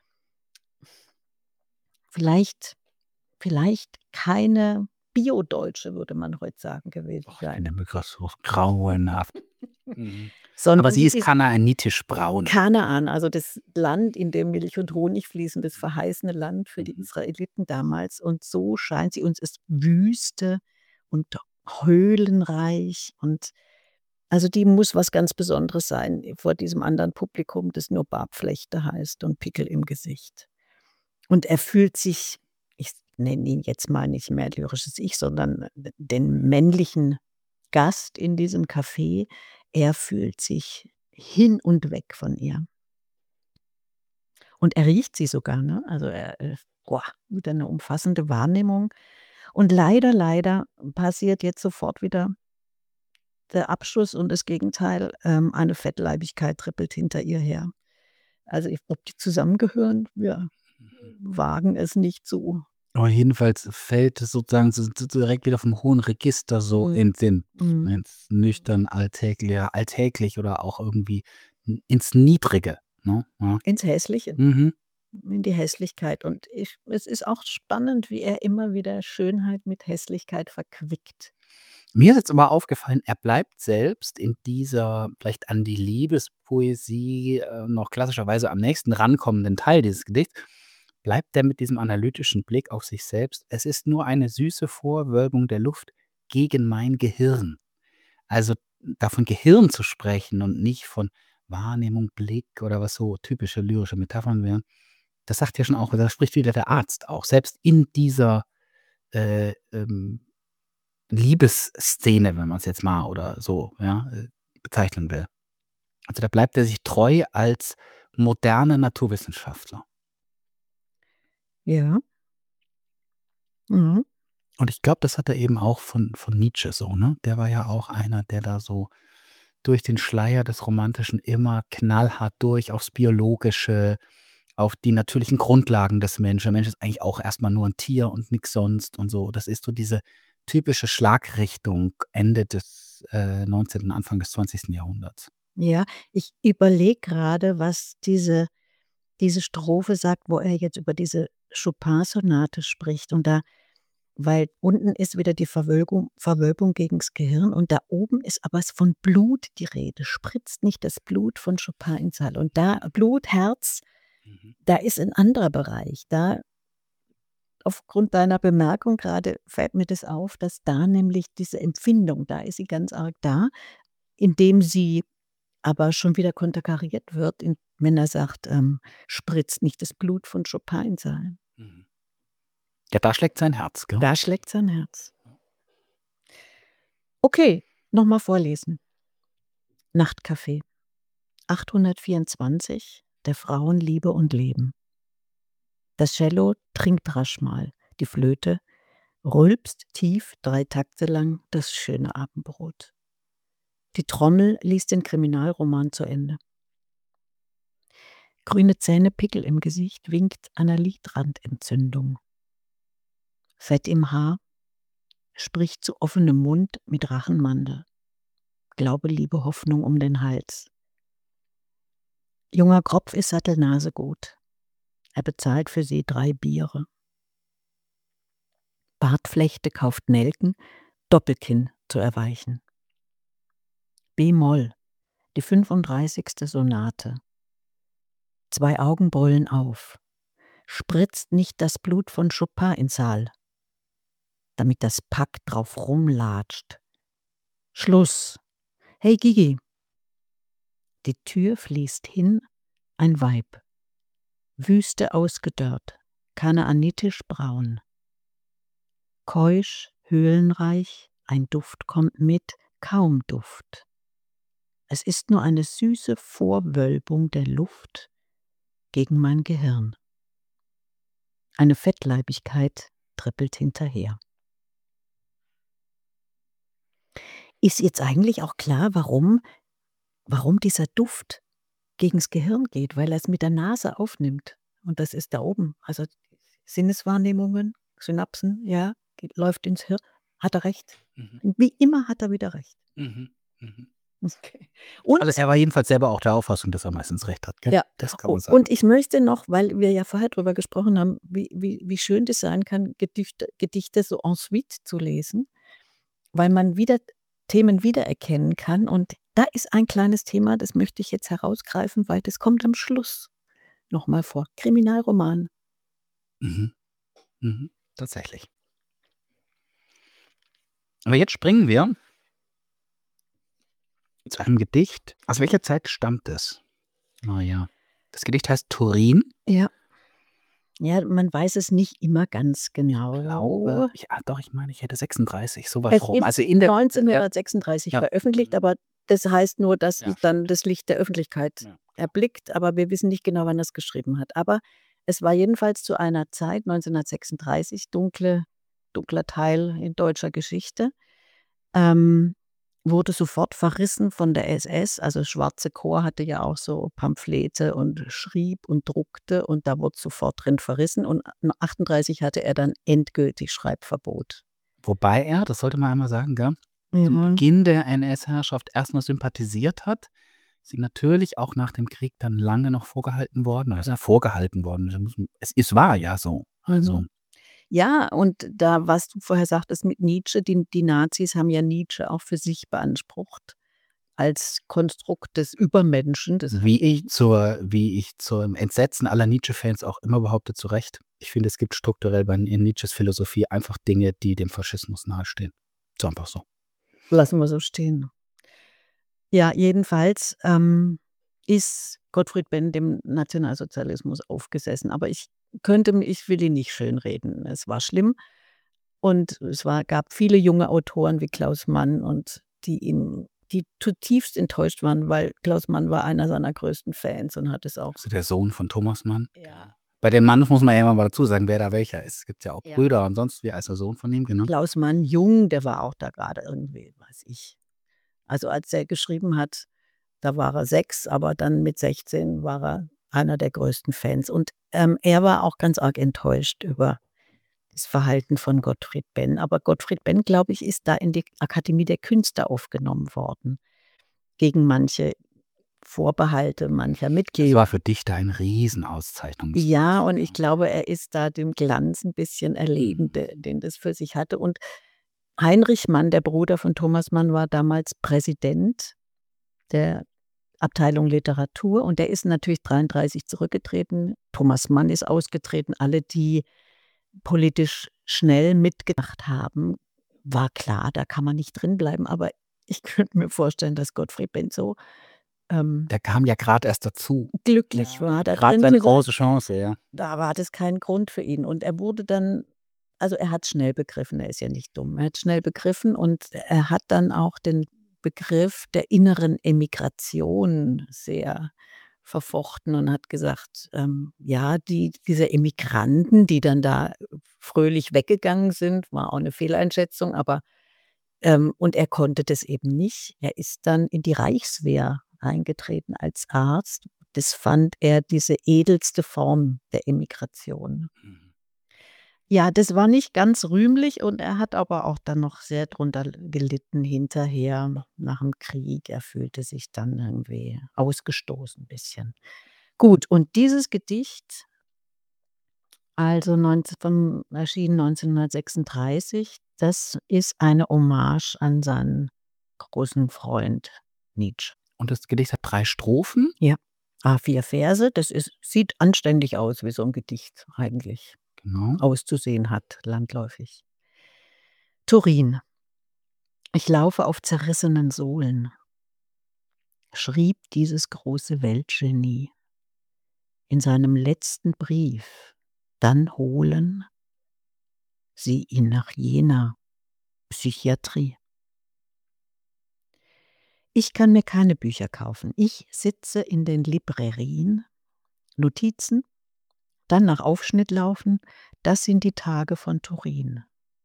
vielleicht keine Bio-Deutsche, würde man heute sagen, gewesen Ich sein. finde den Begriff so grauenhaft. Mhm. Sondern Aber sie ist sie ist kanaanitisch braun. Kanaan, also das Land, in dem Milch und Honig fließen, das verheißene Land für die Mhm. Israeliten damals. Und so scheint sie uns ist Wüste und höhlenreich. Und also die muss was ganz Besonderes sein vor diesem anderen Publikum, das nur Barbflechte heißt und Pickel im Gesicht. Und er fühlt sich, ich nenne ihn jetzt mal nicht mehr lyrisches Ich, sondern den männlichen Gast in diesem Café, er fühlt sich hin und weg von ihr. Und er riecht sie sogar, ne? Also wieder eine umfassende Wahrnehmung. Und leider passiert jetzt sofort wieder der Abschluss und das Gegenteil, eine Fettleibigkeit trippelt hinter ihr her. Also ob die zusammengehören, wir wagen es nicht zu. Aber jedenfalls fällt es sozusagen so direkt wieder vom hohen Register so ins nüchtern alltäglich oder auch irgendwie ins Niedrige. Ne? Ja. Ins Hässliche, Mhm. in die Hässlichkeit. Und es ist auch spannend, wie er immer wieder Schönheit mit Hässlichkeit verquickt. Mir ist jetzt aber aufgefallen, er bleibt selbst in dieser vielleicht an die Liebespoesie noch klassischerweise am nächsten rankommenden Teil dieses Gedichts, bleibt er mit diesem analytischen Blick auf sich selbst. Es ist nur eine süße Vorwölbung der Luft gegen mein Gehirn. Also davon Gehirn zu sprechen und nicht von Wahrnehmung, Blick oder was so typische lyrische Metaphern wären, das sagt ja schon auch, da spricht wieder der Arzt auch, selbst in dieser äh, Liebesszene, wenn man es jetzt mal oder so bezeichnen will. Also da bleibt er sich treu als moderner Naturwissenschaftler. Ja. Mhm. Und ich glaube, das hat er eben auch von Nietzsche so, ne? Der war ja auch einer, der da so durch den Schleier des Romantischen immer knallhart durch aufs Biologische, auf die natürlichen Grundlagen des Menschen. Der Mensch ist eigentlich auch erstmal nur ein Tier und nichts sonst und so. Das ist so diese typische Schlagrichtung Ende des 19., Anfang des 20. Jahrhunderts. Ja, ich überlege gerade, was diese Strophe sagt, wo er jetzt über diese Chopin-Sonate spricht. Und da, weil unten ist wieder die Verwölbung gegen das Gehirn und da oben ist aber von Blut die Rede. Spritzt nicht das Blut von Chopin ins Saal. Und da Blut, Herz, da ist ein anderer Bereich. Da, aufgrund deiner Bemerkung gerade, fällt mir das auf, dass da nämlich diese Empfindung, da ist sie ganz arg da, indem sie aber schon wieder konterkariert wird, wenn er sagt, spritzt nicht das Blut von Chopin ins Saal. Ja, da schlägt sein Herz, gell? Da schlägt sein Herz. Okay, nochmal vorlesen. Nachtcafé. 824, der Frauen Liebe und Leben. Das Cello trinkt rasch mal, die Flöte rülpst tief 3 Takte lang das schöne Abendbrot. Die Trommel liest den Kriminalroman zu Ende. Grüne Zähne, Pickel im Gesicht, winkt einer Lidrandentzündung. Fett im Haar, spricht zu offenem Mund mit Rachenmandel. Glaube, Liebe, Hoffnung um den Hals. Junger Kropf ist Sattelnase gut. Er bezahlt für sie 3 Biere. Bartflechte kauft Nelken, Doppelkinn zu erweichen. B-Moll, die 35. Sonate. 2 Augenbrüllen auf. Spritzt nicht das Blut von Chopin ins Saal, damit das Pack drauf rumlatscht. Schluss. Hey Gigi. Die Tür fließt hin, ein Weib. Wüste ausgedörrt, kanaanitisch braun. Keusch, höhlenreich, ein Duft kommt mit, kaum Duft. Es ist nur eine süße Vorwölbung der Luft gegen mein Gehirn. Eine Fettleibigkeit trippelt hinterher. Ist jetzt eigentlich auch klar, warum dieser Duft gegen das Gehirn geht, weil er es mit der Nase aufnimmt. Und das ist da oben. Also Sinneswahrnehmungen, Synapsen, ja, läuft ins Hirn. Hat er recht? Wie immer hat er wieder recht. Okay. Und, Also er war jedenfalls selber auch der Auffassung, dass er meistens recht hat. Gell? Ja. Das kann man sagen. Und ich möchte noch, weil wir ja vorher drüber gesprochen haben, wie schön das sein kann, Gedichte so en suite zu lesen, weil man wieder Themen wiedererkennen kann. Und da ist ein kleines Thema, das möchte ich jetzt herausgreifen, weil das kommt am Schluss nochmal vor. Kriminalroman. Tatsächlich. Aber jetzt springen wir zu einem Gedicht. Aus welcher Zeit stammt es? Naja, das Gedicht heißt Turin. Ja. Ja, man weiß es nicht immer ganz genau. Ich meine, ich hätte 36, sowas rum. Also in der 1936 veröffentlicht, aber das heißt nur, dass es dann das Licht der Öffentlichkeit erblickt, aber wir wissen nicht genau, wann er es geschrieben hat. Aber es war jedenfalls zu einer Zeit, 1936, dunkler Teil in deutscher Geschichte, wurde sofort verrissen von der SS. Also Schwarze Chor hatte ja auch so Pamphlete und schrieb und druckte und da wurde sofort drin verrissen. Und 1938 hatte er dann endgültig Schreibverbot. Wobei er, das sollte man einmal sagen, gell, zum Beginn der NS-Herrschaft erstmal sympathisiert hat. Sie natürlich auch nach dem Krieg dann lange noch vorgehalten worden. Es war ja so. Also. Ja, und da, was du vorher sagtest mit Nietzsche, die Nazis haben ja Nietzsche auch für sich beansprucht als Konstrukt des Übermenschen. Wie ich zum Entsetzen aller Nietzsche-Fans auch immer behaupte, zu Recht. Ich finde, es gibt strukturell in Nietzsches Philosophie einfach Dinge, die dem Faschismus nahestehen. Ist einfach so. Lassen wir so stehen. Ja, jedenfalls ist Gottfried Benn dem Nationalsozialismus aufgesessen. Aber ich will ihn nicht schönreden. Es war schlimm. Und gab viele junge Autoren wie Klaus Mann und die zutiefst enttäuscht waren, weil Klaus Mann war einer seiner größten Fans und hat es auch. Also der Sohn von Thomas Mann. Ja. Bei den Mann muss man ja immer mal dazu sagen, wer da welcher ist. Es gibt ja auch Ja. Brüder und sonst wie als der Sohn von ihm, genau. Klaus Mann jung, der war auch da gerade irgendwie, weiß ich. Also als er geschrieben hat, da war er 6, aber dann mit 16 war er einer der größten Fans. Und er war auch ganz arg enttäuscht über das Verhalten von Gottfried Benn. Aber Gottfried Benn, glaube ich, ist da in die Akademie der Künste aufgenommen worden. Gegen manche Vorbehalte mancher Das Mitglieder. war für Dichter eine Riesenauszeichnung. Ja, und ich glaube, er ist da dem Glanz ein bisschen erlegen, den das für sich hatte. Und Heinrich Mann, der Bruder von Thomas Mann, war damals Präsident der Abteilung Literatur und der ist natürlich 1933 zurückgetreten. Thomas Mann ist ausgetreten. Alle, die politisch schnell mitgedacht haben, war klar, da kann man nicht drin bleiben. Aber ich könnte mir vorstellen, dass Gottfried Benn so Der kam ja gerade erst dazu. glücklich war. Da Gerade drin seine zu sein. große Chance, ja. Da war das kein Grund für ihn. Und er wurde dann, also er hat schnell begriffen, er ist ja nicht dumm, er hat schnell begriffen und er hat dann auch den Begriff der inneren Emigration sehr verfochten und hat gesagt, ja, diese Emigranten, die dann da fröhlich weggegangen sind, war auch eine Fehleinschätzung, aber und er konnte das eben nicht. Er ist dann in die Reichswehr eingetreten als Arzt. Das fand er diese edelste Form der Emigration. Ja, das war nicht ganz rühmlich und er hat aber auch dann noch sehr drunter gelitten hinterher nach dem Krieg. Er fühlte sich dann irgendwie ausgestoßen ein bisschen. Gut, und dieses Gedicht, also erschien 1936, das ist eine Hommage an seinen großen Freund Nietzsche. Und das Gedicht hat 3 Strophen. A4 Verse, sieht anständig aus, wie so ein Gedicht eigentlich Genau. auszusehen hat, landläufig. Turin. Ich laufe auf zerrissenen Sohlen, schrieb dieses große Weltgenie in seinem letzten Brief. Dann holen sie ihn nach Jena, Psychiatrie. Ich kann mir keine Bücher kaufen. Ich sitze in den Librerien, Notizen, dann nach Aufschnitt laufen. Das sind die Tage von Turin.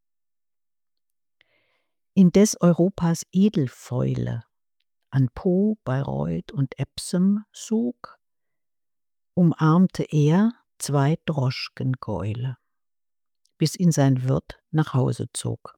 Indes Europas Edelfäule an Po, Bayreuth und Epsom sog, umarmte er 2 Droschkengäule, bis ihn sein Wirt nach Hause zog.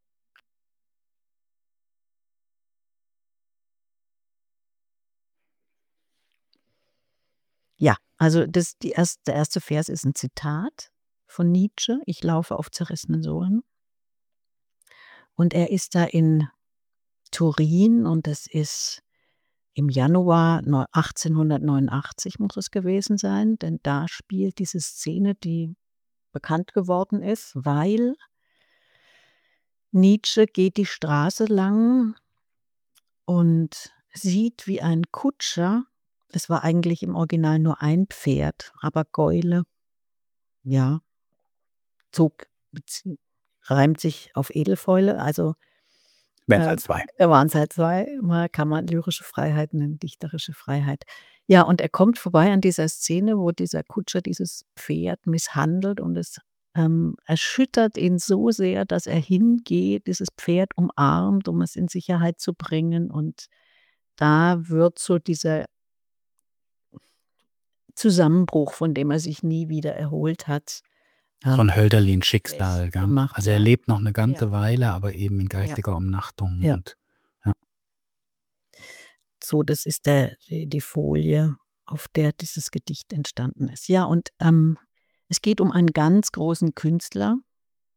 Ja, also der erste Vers ist ein Zitat von Nietzsche. Ich laufe auf zerrissenen Sohlen. Und er ist da in Turin und es ist im Januar 1889 muss es gewesen sein, denn da spielt diese Szene, die bekannt geworden ist, weil Nietzsche geht die Straße lang und sieht, wie ein Kutscher, es war eigentlich im Original nur ein Pferd, aber Gäule, ja, reimt sich auf Edelfäule, also Wären es halt 2. waren es halt 2, mal kann man lyrische Freiheit nennen, dichterische Freiheit. Ja, und er kommt vorbei an dieser Szene, wo dieser Kutscher dieses Pferd misshandelt und es erschüttert ihn so sehr, dass er hingeht, dieses Pferd umarmt, um es in Sicherheit zu bringen. Und da wird so dieser Zusammenbruch, von dem er sich nie wieder erholt hat, So ein Hölderlin-Schicksal. Gell? gemacht, Also er ja. lebt noch eine ganze Ja. Weile, aber eben in geistiger Umnachtung. Ja. Und So, das ist die Folie, auf der dieses Gedicht entstanden ist. Ja, und es geht um einen ganz großen Künstler.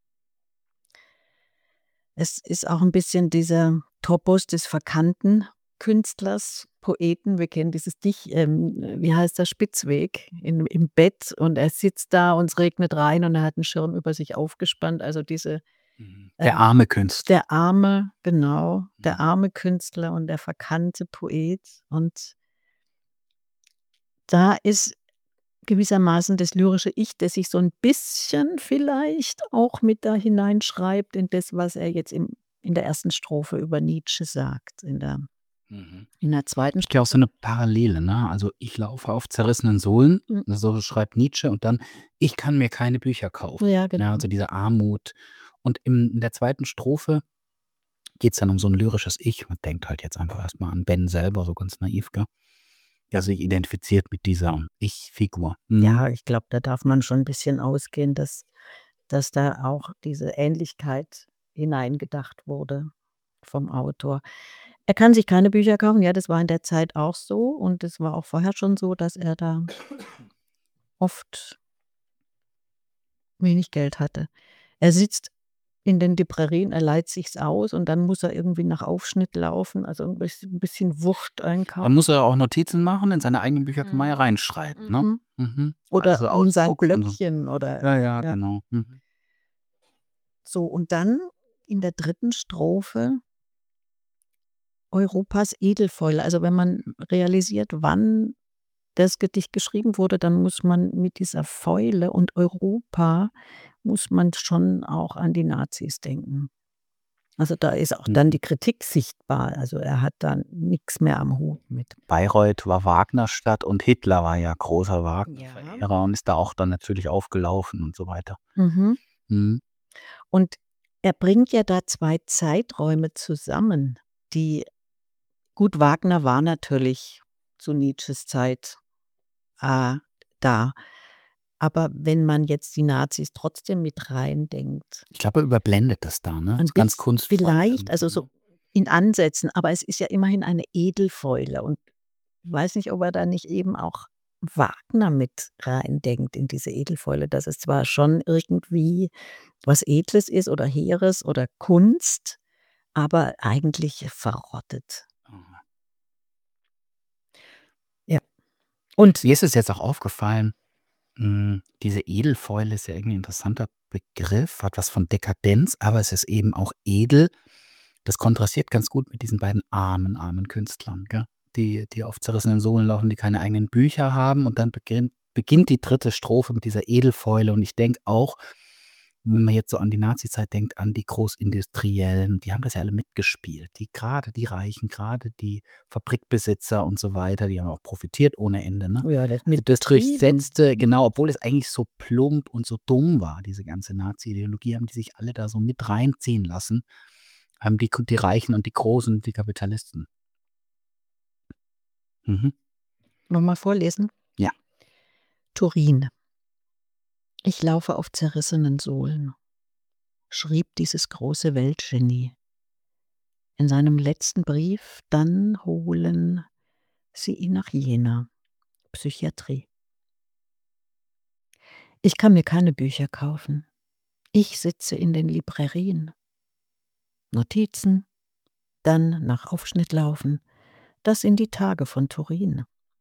Es ist auch ein bisschen dieser Topos des Verkannten, Künstlers, Poeten. Wir kennen dieses wie heißt das, Spitzweg im Bett und er sitzt da und es regnet rein und er hat einen Schirm über sich aufgespannt. Also diese Der arme Künstler. der arme, genau, der Mhm. arme Künstler und der verkannte Poet. Und da ist gewissermaßen das lyrische Ich, das sich so ein bisschen vielleicht auch mit da hineinschreibt in das, was er jetzt in der ersten Strophe über Nietzsche sagt, in der zweiten Ist ja auch so eine Parallele, ne? Also, ich laufe auf zerrissenen Sohlen, Mhm. so schreibt Nietzsche und dann: „Ich kann mir keine Bücher kaufen." Ja, Ja, genau. also diese Armut. Und in der zweiten Strophe geht's dann um so ein lyrisches Ich. Man denkt halt jetzt einfach erst mal an Ben selber, so ganz naiv, gell? Der sich identifiziert mit dieser Ich-Figur. Ja, ich glaube, da darf man schon ein bisschen ausgehen, dass da auch diese Ähnlichkeit hineingedacht wurde vom Autor. Er kann sich keine Bücher kaufen. Ja, das war in der Zeit auch so und es war auch vorher schon so, dass er da oft wenig Geld hatte. Er sitzt in den Librarien, er leiht sich's aus und dann muss er irgendwie nach Aufschnitt laufen, also ein bisschen Wurst Dann einkaufen. muss er auch Notizen machen, in seine eigene Bücherkammer reinschreiben, ne? Mhm. Mhm. Oder Also um sein Ausdruck und so. Glöckchen oder Ja, ja. genau. Mhm. So, und dann in der dritten Strophe Europas Edelfäule. Also, wenn man realisiert, wann das Gedicht geschrieben wurde, dann muss man mit dieser Fäule und Europa muss man schon auch an die Nazis denken. Also, da ist auch dann die Kritik sichtbar. Also, er hat da nix mehr am Hut mit. Bayreuth war Wagnerstadt und Hitler war ja großer Ja. Wagner-Verehrer und ist da auch dann natürlich aufgelaufen und so weiter. Mhm. Mhm. Und er bringt ja da 2 Zeiträume zusammen, die gut, Wagner war natürlich zu Nietzsches Zeit, da. Aber wenn man jetzt die Nazis trotzdem mit reindenkt, Ich glaube, er überblendet das da, ne? ein Ist ganz bisschen kunstvoll vielleicht, also irgendwie, so in Ansätzen, aber es ist ja immerhin eine Edelfäule und ich weiß nicht, ob er da nicht eben auch Wagner mit reindenkt in diese Edelfäule, dass es zwar schon irgendwie was Edles ist oder Heeres oder Kunst, aber eigentlich verrottet. ne? Ja. Und Mir ist es jetzt auch aufgefallen, diese Edelfäule ist ja irgendwie 'n interessanter Begriff, hat was von Dekadenz, aber es ist eben auch edel. Das kontrastiert ganz gut mit diesen beiden armen Künstlern, gell? Die auf zerrissenen Sohlen laufen, die keine eigenen Bücher haben und dann beginnt die dritte Strophe mit dieser Edelfäule und ich denke auch, wenn man jetzt so an die Nazizeit denkt, an die Großindustriellen, die haben das ja alle mitgespielt. Grade die Reichen, grade die Fabrikbesitzer und so weiter, die haben auch profitiert ohne Ende, ne? ja, das Also, mit das Betrieben. durchsetzte genau, obwohl es eigentlich so plump und so dumm war, diese ganze Nazi-Ideologie, haben die sich alle da so mit reinziehen lassen, haben die Reichen und die Großen, die Kapitalisten. Mhm. Noch mal vorlesen? Ja. Turin. Ich laufe auf zerrissenen Sohlen, schrieb dieses große Weltgenie. In seinem letzten Brief, dann holen sie ihn nach Jena, Psychiatrie. Ich kann mir keine Bücher kaufen. Ich sitze in den Librarien. Notizen, dann nach Aufschnitt laufen. Das sind die Tage von Turin.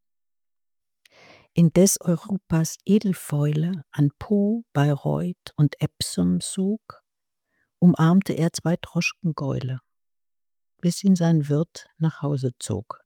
Indes Europas Edelfäule an Po, Bayreuth und Epsom sog, umarmte er 2 Droschkengäule, bis ihn sein Wirt nach Hause zog.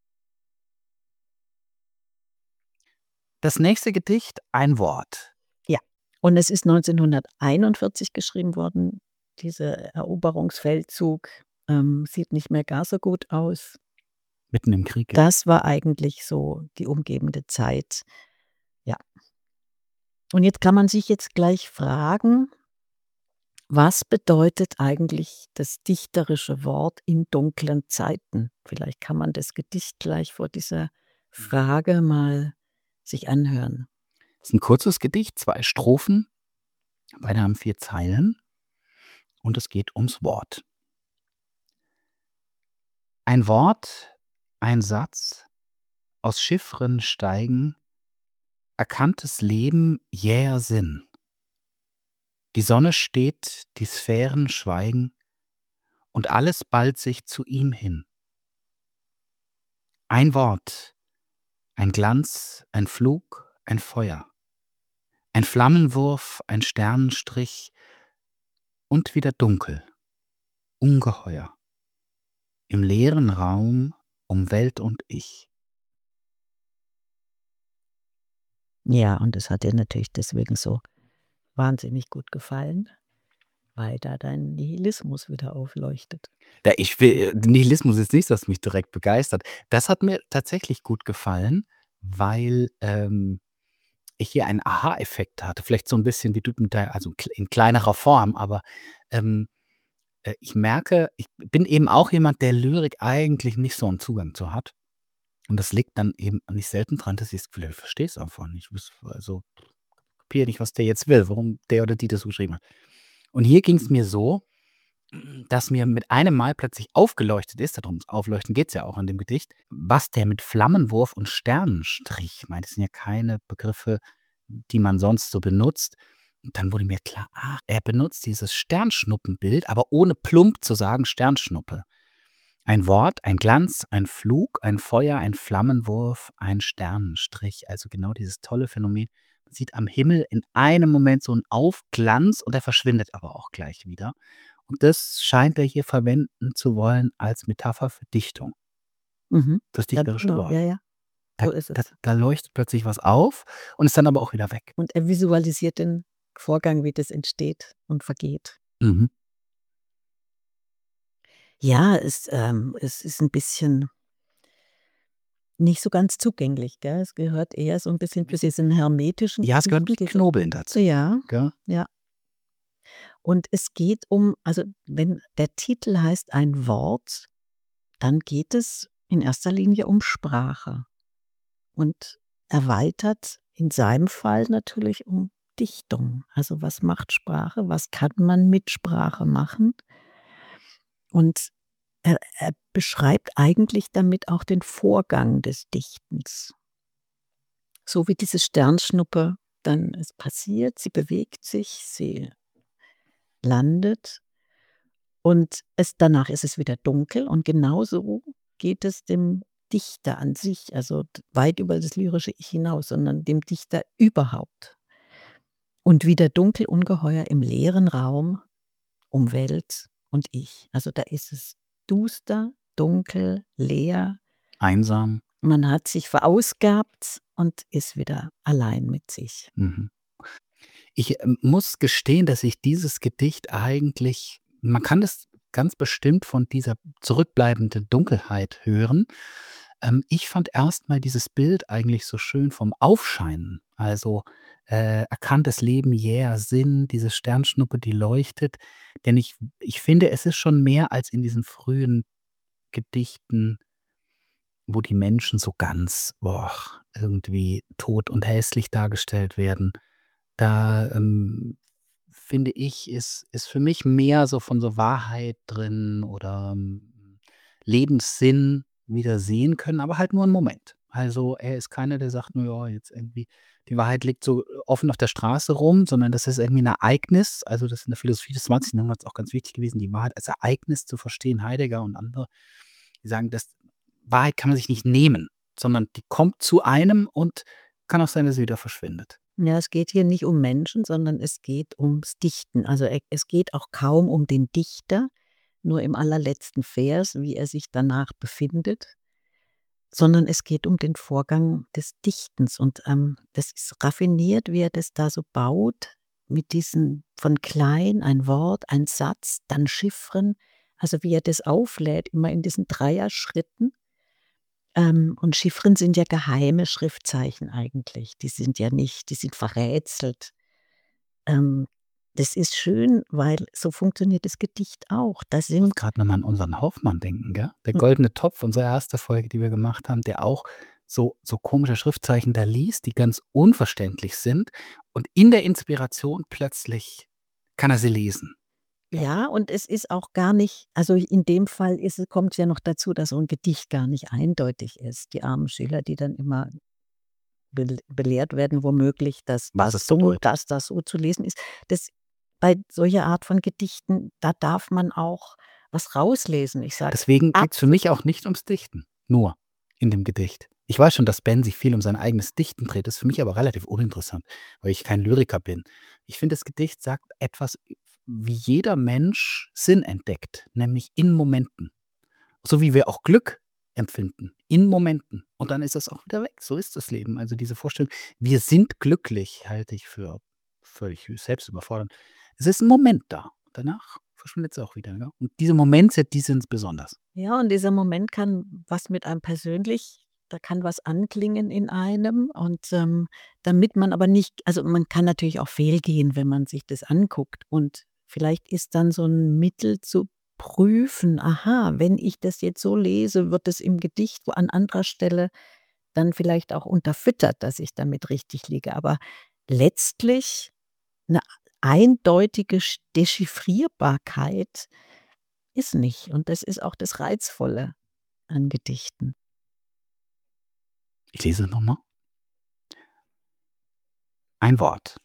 Das nächste Gedicht, ein Wort. Ja, und es ist 1941 geschrieben worden. Dieser Eroberungsfeldzug, sieht nicht mehr gar so gut aus. Mitten im Krieg. Das war eigentlich so die umgebende Zeit. Ja. Und jetzt kann man sich jetzt gleich fragen, was bedeutet eigentlich das dichterische Wort in dunklen Zeiten? Vielleicht kann man das Gedicht gleich vor dieser Frage mal sich anhören. Das ist 'n kurzes Gedicht, 2 Strophen, beide haben 4 Zeilen und es geht ums Wort. Ein Wort, ein Satz, aus Chiffren steigen, erkanntes Leben, jäher Sinn. Die Sonne steht, die Sphären schweigen und alles ballt sich zu ihm hin. Ein Wort, ein Glanz, ein Flug, ein Feuer, ein Flammenwurf, ein Sternenstrich und wieder dunkel, ungeheuer, im leeren Raum um Welt und ich. Ja, und es hat dir natürlich deswegen so wahnsinnig gut gefallen, weil da dein Nihilismus wieder aufleuchtet. Ja, Nihilismus ist nichts, was mich direkt begeistert. Das hat mir tatsächlich gut gefallen, weil ich hier einen Aha-Effekt hatte. Vielleicht so ein bisschen wie du also in kleinerer Form, aber ähm, ich merke, ich bin eben auch jemand, der Lyrik eigentlich nicht so einen Zugang zu hat. Und das liegt dann eben nicht selten dran, dass ich das Gefühl habe, ich verstehe es einfach nicht. Also kapiere nicht, was der jetzt will, warum der oder die das so geschrieben hat. Und hier ging es mir so, dass mir mit einem Mal plötzlich aufgeleuchtet ist, darum aufleuchten geht es ja auch in dem Gedicht, was der mit Flammenwurf und Sternenstrich meint. Das sind ja keine Begriffe, die man sonst so benutzt. Und dann wurde mir klar, er benutzt dieses Sternschnuppenbild, aber ohne plump zu sagen Sternschnuppe. Ein Wort, ein Glanz, ein Flug, ein Feuer, ein Flammenwurf, ein Sternenstrich. Also genau dieses tolle Phänomen. Man sieht am Himmel in einem Moment so einen Aufglanz und er verschwindet aber auch gleich wieder. Und das scheint er hier verwenden zu wollen als Metapher für Dichtung, Mhm. das Ja, dichterische genau, Wort. ja, ja, Da, so ist da, es. da leuchtet plötzlich was auf und ist dann aber auch wieder weg. Und er visualisiert den Vorgang, wie das entsteht und vergeht. Mhm. Ja, es ist ein bisschen nicht so ganz zugänglich, gell? Es gehört eher so ein bisschen zu diesen hermetischen Ja, es gehört ein Gedichten, bisschen Knobeln dazu. ja, Gell? ja. Und es geht also wenn der Titel heißt „Ein Wort“, dann geht es in erster Linie um Sprache und erweitert in seinem Fall natürlich um Dichtung. Also, was macht Sprache? Was kann man mit Sprache machen? Und er beschreibt eigentlich damit auch den Vorgang des Dichtens. So wie diese Sternschnuppe dann es passiert, sie bewegt sich, sie landet und danach ist es wieder dunkel und genauso geht es dem Dichter an sich, also weit über das lyrische Ich hinaus, sondern dem Dichter überhaupt. Und wieder dunkel, ungeheuer im leeren Raum um Welt und ich. Also da ist es duster, dunkel, leer. Einsam. Man hat sich verausgabt und ist wieder allein mit sich. Mhm. Ich muss gestehen, dass ich dieses Gedicht eigentlich, man kann das ganz bestimmt von dieser zurückbleibenden Dunkelheit hören. Ich fand erstmal dieses Bild eigentlich so schön vom Aufscheinen. Also erkanntes Leben, jäher Sinn, diese Sternschnuppe, die leuchtet. Denn ich finde, es ist schon mehr als in diesen frühen Gedichten, wo die Menschen so ganz irgendwie tot und hässlich dargestellt werden. Da finde ich, ist für mich mehr so von so Wahrheit drin oder Lebenssinn wieder sehen können, aber halt nur 'n Moment. Also, er ist keiner, der sagt: „Na ja, jetzt irgendwie die Wahrheit liegt so offen auf der Straße rum“, sondern das ist irgendwie 'n Ereignis. Also, das ist in der Philosophie des 20. Jahrhunderts auch ganz wichtig gewesen, die Wahrheit als Ereignis zu verstehen. Heidegger und andere, die sagen, dass Wahrheit kann man sich nicht nehmen, sondern die kommt zu einem und kann auch sein, dass sie wieder verschwindet. Ja, es geht hier nicht um Menschen, sondern es geht ums Dichten. Also, es geht auch kaum um den Dichter, nur im allerletzten Vers, wie er sich danach befindet, sondern es geht um den Vorgang des Dichtens. Und, das ist raffiniert, wie er das da so baut, mit diesen von klein ein Wort, ein Satz, dann Chiffren, also wie er das auflädt, immer in diesen Dreierschritten. Und Chiffren sind ja geheime Schriftzeichen eigentlich. Die sind verrätselt. Ähm, Das ist schön, weil so funktioniert das Gedicht auch. Da Ich muss sind grad noch mal an unseren Hoffmann denken, gell? Der Goldene Topf, unsere erste Folge, die wir gemacht haben, der auch so komische Schriftzeichen da liest, die ganz unverständlich sind und in der Inspiration plötzlich kann er sie lesen. ja, und es ist auch gar nicht, also in dem Fall kommt es ja noch dazu, dass so ein Gedicht gar nicht eindeutig ist. Die armen Schüler, die dann immer belehrt werden, womöglich, dass Was es bedeutet. das so zu lesen ist. Bei solcher Art von Gedichten, da darf man auch was rauslesen. Ich sage Deswegen geht's für mich auch nicht ums Dichten, nur. in dem Gedicht. Ich weiß schon, dass Ben sich viel um sein eigenes Dichten dreht, ist für mich aber relativ uninteressant, weil ich kein Lyriker bin. Ich finde, das Gedicht sagt etwas, wie jeder Mensch Sinn entdeckt, nämlich in Momenten. So wie wir auch Glück empfinden, in Momenten. Und dann ist das auch wieder weg. So ist das Leben. Also diese Vorstellung, wir sind glücklich, halte ich für völlig selbstüberfordernd. Es ist ein Moment da. Danach verschwindet es auch wieder. Ja? Und diese Momente, die sind besonders. Ja, und dieser Moment kann was mit einem persönlich da kann was anklingen in einem und, damit man aber nicht also, man kann natürlich auch fehlgehen, wenn man sich das anguckt und vielleicht ist dann so ein Mittel zu prüfen: „Aha, wenn ich das jetzt so lese, wird es im Gedicht wo an anderer Stelle dann vielleicht auch unterfüttert, dass ich damit richtig liege.“ Aber letztlich eine eindeutige Dechiffrierbarkeit ist nicht und das ist auch das Reizvolle an Gedichten. Ich lese nochmal. Ein Wort.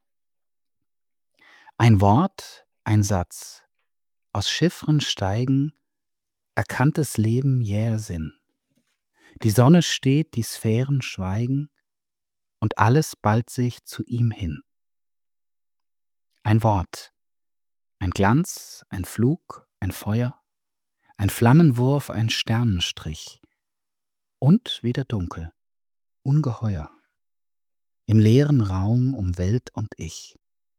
Ein Wort, ein Satz. Aus Chiffren steigen, erkanntes Leben jäher Sinn. Die Sonne steht, die Sphären schweigen, und alles ballt sich zu ihm hin. Ein Wort, ein Glanz, ein Flug, ein Feuer, ein Flammenwurf, ein Sternenstrich. Und wieder dunkel, ungeheuer, im leeren Raum um Welt und Ich.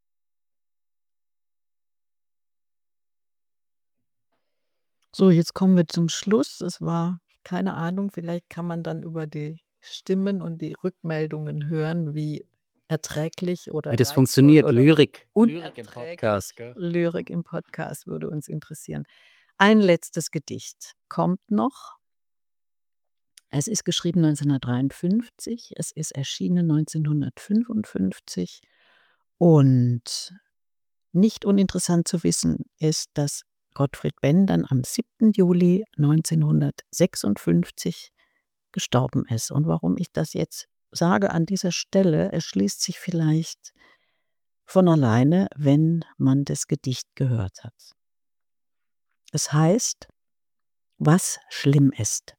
So, jetzt kommen wir zum Schluss. Es war keine Ahnung, vielleicht kann man dann über die Stimmen und die Rückmeldungen hören, wie erträglich oder Wie das reizvoll funktioniert, oder Lyrik. Lyrik im Podcast, gell? Lyrik im Podcast würde uns interessieren. Ein letztes Gedicht kommt noch. Es ist geschrieben 1953, es ist erschienen 1955 und nicht uninteressant zu wissen ist, dass Gottfried Benn dann am 7. Juli 1956 gestorben ist. Und warum ich das jetzt sage an dieser Stelle, erschließt sich vielleicht von alleine, wenn man das Gedicht gehört hat. Es heißt, was schlimm ist.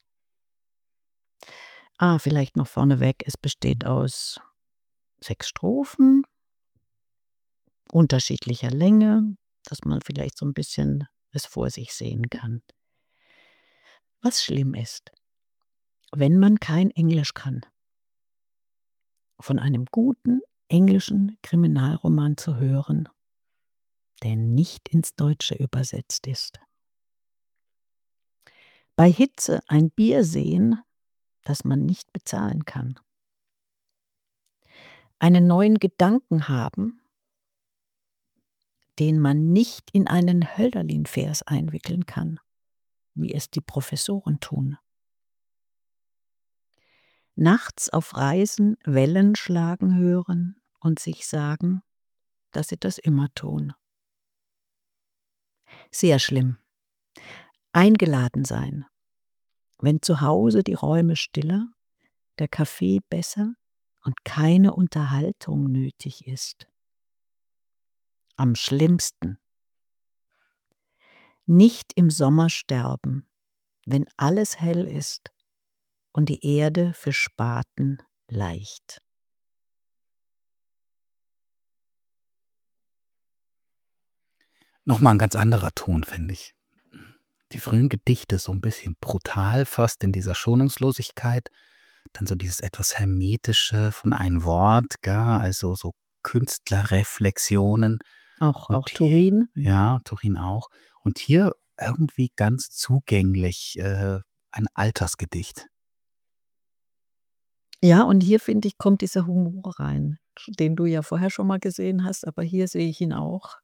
Vielleicht noch vorneweg, es besteht aus 6 Strophen unterschiedlicher Länge, dass man vielleicht so ein bisschen es vor sich sehen kann. Was schlimm ist, wenn man kein Englisch kann, von einem guten englischen Kriminalroman zu hören, der nicht ins Deutsche übersetzt ist. Bei Hitze ein Bier sehen, das man nicht bezahlen kann. Einen neuen Gedanken haben, den man nicht in einen Hölderlin-Vers einwickeln kann, wie es die Professoren tun. Nachts auf Reisen Wellen schlagen hören und sich sagen, dass sie das immer tun. Sehr schlimm. Eingeladen sein, wenn zu Hause die Räume stiller, der Kaffee besser und keine Unterhaltung nötig ist. Am schlimmsten. Nicht im Sommer sterben, wenn alles hell ist und die Erde für Spaten leicht. Nochmal ein ganz anderer Ton, finde ich. Die frühen Gedichte so ein bisschen brutal, fast in dieser Schonungslosigkeit. Dann so dieses etwas Hermetische von ein Wort, gell? Also so Künstlerreflexionen. Auch Und Turin. ja, Turin auch. Und hier irgendwie ganz zugänglich, ein Altersgedicht. Ja, und hier finde ich, kommt dieser Humor rein, den du ja vorher schon mal gesehen hast, aber hier sehe ich ihn auch.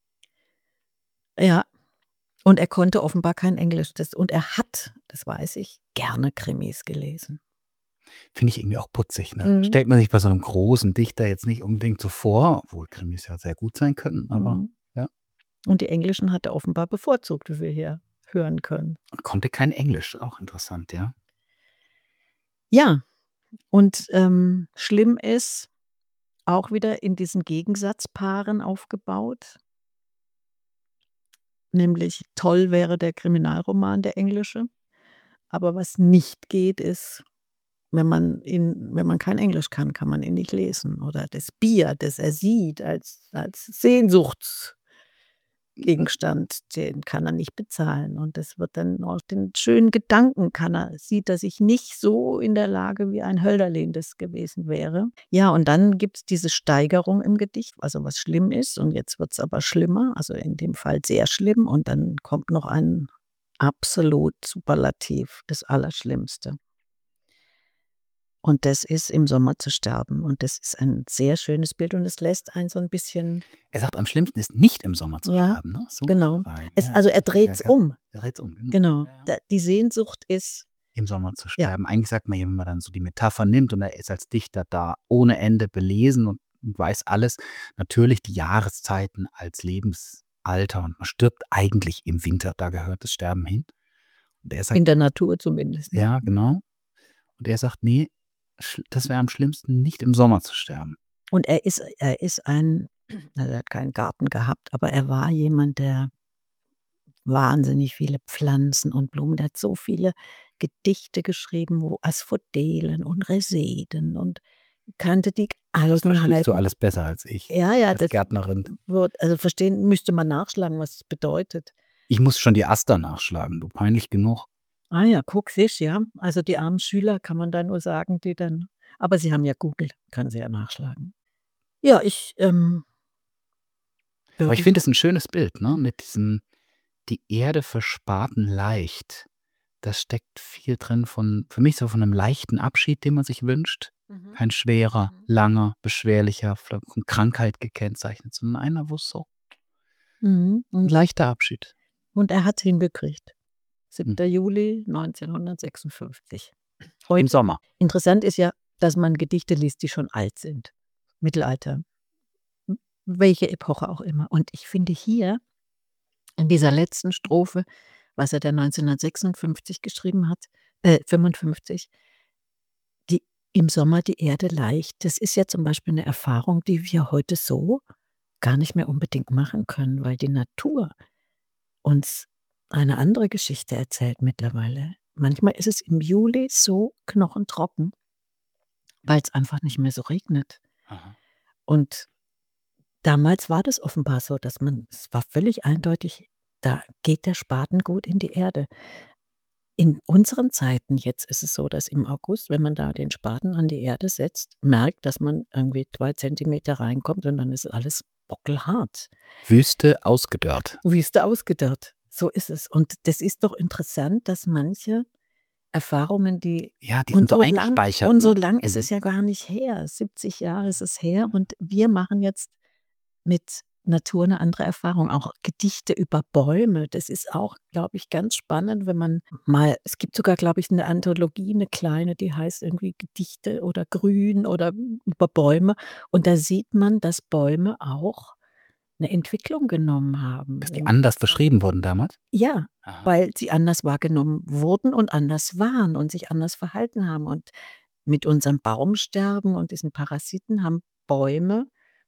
Ja, und er konnte offenbar kein Englisch. Und er hat, das weiß ich, gerne Krimis gelesen. Finde ich irgendwie auch putzig, ne? Stellt man sich bei so einem großen Dichter jetzt nicht unbedingt so vor, obwohl Krimis ja sehr gut sein können, aber Mhm. ja. Und die Englischen hat er offenbar bevorzugt, wie wir hier hören können. Konnte kein Englisch, auch interessant, ja. Ja, und, schlimm ist, auch wieder in diesen Gegensatzpaaren aufgebaut. Nämlich toll wäre der Kriminalroman, der englische, Aber was nicht geht, ist, wenn man kein Englisch kann, kann man ihn nicht lesen. Oder das Bier, das er sieht als Sehnsuchtsgegenstand, den kann er nicht bezahlen. Und das wird dann auch den schönen Gedanken sieht er sich nicht so in der Lage, wie ein Hölderlin das gewesen wäre. Ja, und dann gibt es diese Steigerung im Gedicht, also was schlimm ist. Und jetzt wird es aber schlimmer, also in dem Fall sehr schlimm. Und dann kommt noch ein absolut Superlativ, das Allerschlimmste. Und das ist im Sommer zu sterben. Und das ist ein sehr schönes Bild und es lässt einen so ein bisschen, Er sagt, am schlimmsten ist nicht im Sommer zu ja, sterben. Ne? So genau. ja, Also er dreht es ja, um. er dreht's um. Genau. Ja. Die Sehnsucht ist, Im Sommer zu ja, sterben. Eigentlich sagt man ja, wenn man dann so die Metapher nimmt und er ist als Dichter da ohne Ende belesen und weiß alles, natürlich die Jahreszeiten als Lebensalter und man stirbt eigentlich im Winter, da gehört das Sterben hin. Und er sagt, in der Natur zumindest. ja, genau. Und er sagt, nee, das wäre am schlimmsten, nicht im Sommer zu sterben. Und er ist also er hat keinen Garten gehabt, aber er war jemand, der wahnsinnig viele Pflanzen und Blumen, der hat so viele Gedichte geschrieben, wo Asphodelen und Reseden und kannte die Das verstehst du Alten. alles besser als ich, Ja, als das Gärtnerin. also verstehen müsste man nachschlagen, was es bedeutet. Ich muss schon die Aster nachschlagen, du, peinlich genug. Ah ja, guck, siehst ja. Also die armen Schüler kann man da nur sagen, aber sie haben ja Google, können sie ja nachschlagen. Ja, Aber ich finde es ein schönes Bild, ne? Mit diesem die Erde verspaten leicht. Da steckt viel drin für mich so von einem leichten Abschied, den man sich wünscht. Kein schwerer, langer, beschwerlicher, vielleicht von Krankheit gekennzeichnet, sondern einer, wo es so ein leichter Abschied. Und er hat es hingekriegt. 7. Juli 1956. Im Heute Sommer. interessant ist ja, dass man Gedichte liest, die schon alt sind. Mittelalter. Welche Epoche auch immer. Und ich finde hier in dieser letzten Strophe, was er da 1956 geschrieben hat, 55, im Sommer die Erde leicht, das ist ja zum Beispiel eine Erfahrung, die wir heute so gar nicht mehr unbedingt machen können, weil die Natur uns eine andere Geschichte erzählt mittlerweile. Manchmal ist es im Juli so knochentrocken, weil es einfach nicht mehr so regnet. Aha. Und damals war das offenbar so, es war völlig eindeutig, da geht der Spaten gut in die Erde. In unseren Zeiten jetzt ist es so, dass im August, wenn man da den Spaten an die Erde setzt, merkt, dass man irgendwie 2 Zentimeter reinkommt und dann ist alles bockelhart. Wüste ausgedörrt. Wüste ausgedörrt. So ist es. Und das ist doch interessant, dass manche Erfahrungen, Ja, die sind so eingespeichert. und so lang ist es ja gar nicht her. 70 Jahre ist es her und wir machen jetzt mit Natur eine andere Erfahrung. Auch Gedichte über Bäume, das ist auch, glaube ich, ganz spannend, wenn man es gibt sogar, glaube ich, eine Anthologie, eine kleine, die heißt irgendwie Gedichte oder Grün oder über Bäume. Und da sieht man, dass Bäume auch eine Entwicklung genommen haben. Dass die anders beschrieben wurden damals? Ja, Aha. weil sie anders wahrgenommen wurden und anders waren und sich anders verhalten haben. Und mit unserem Baumsterben und diesen Parasiten haben Bäume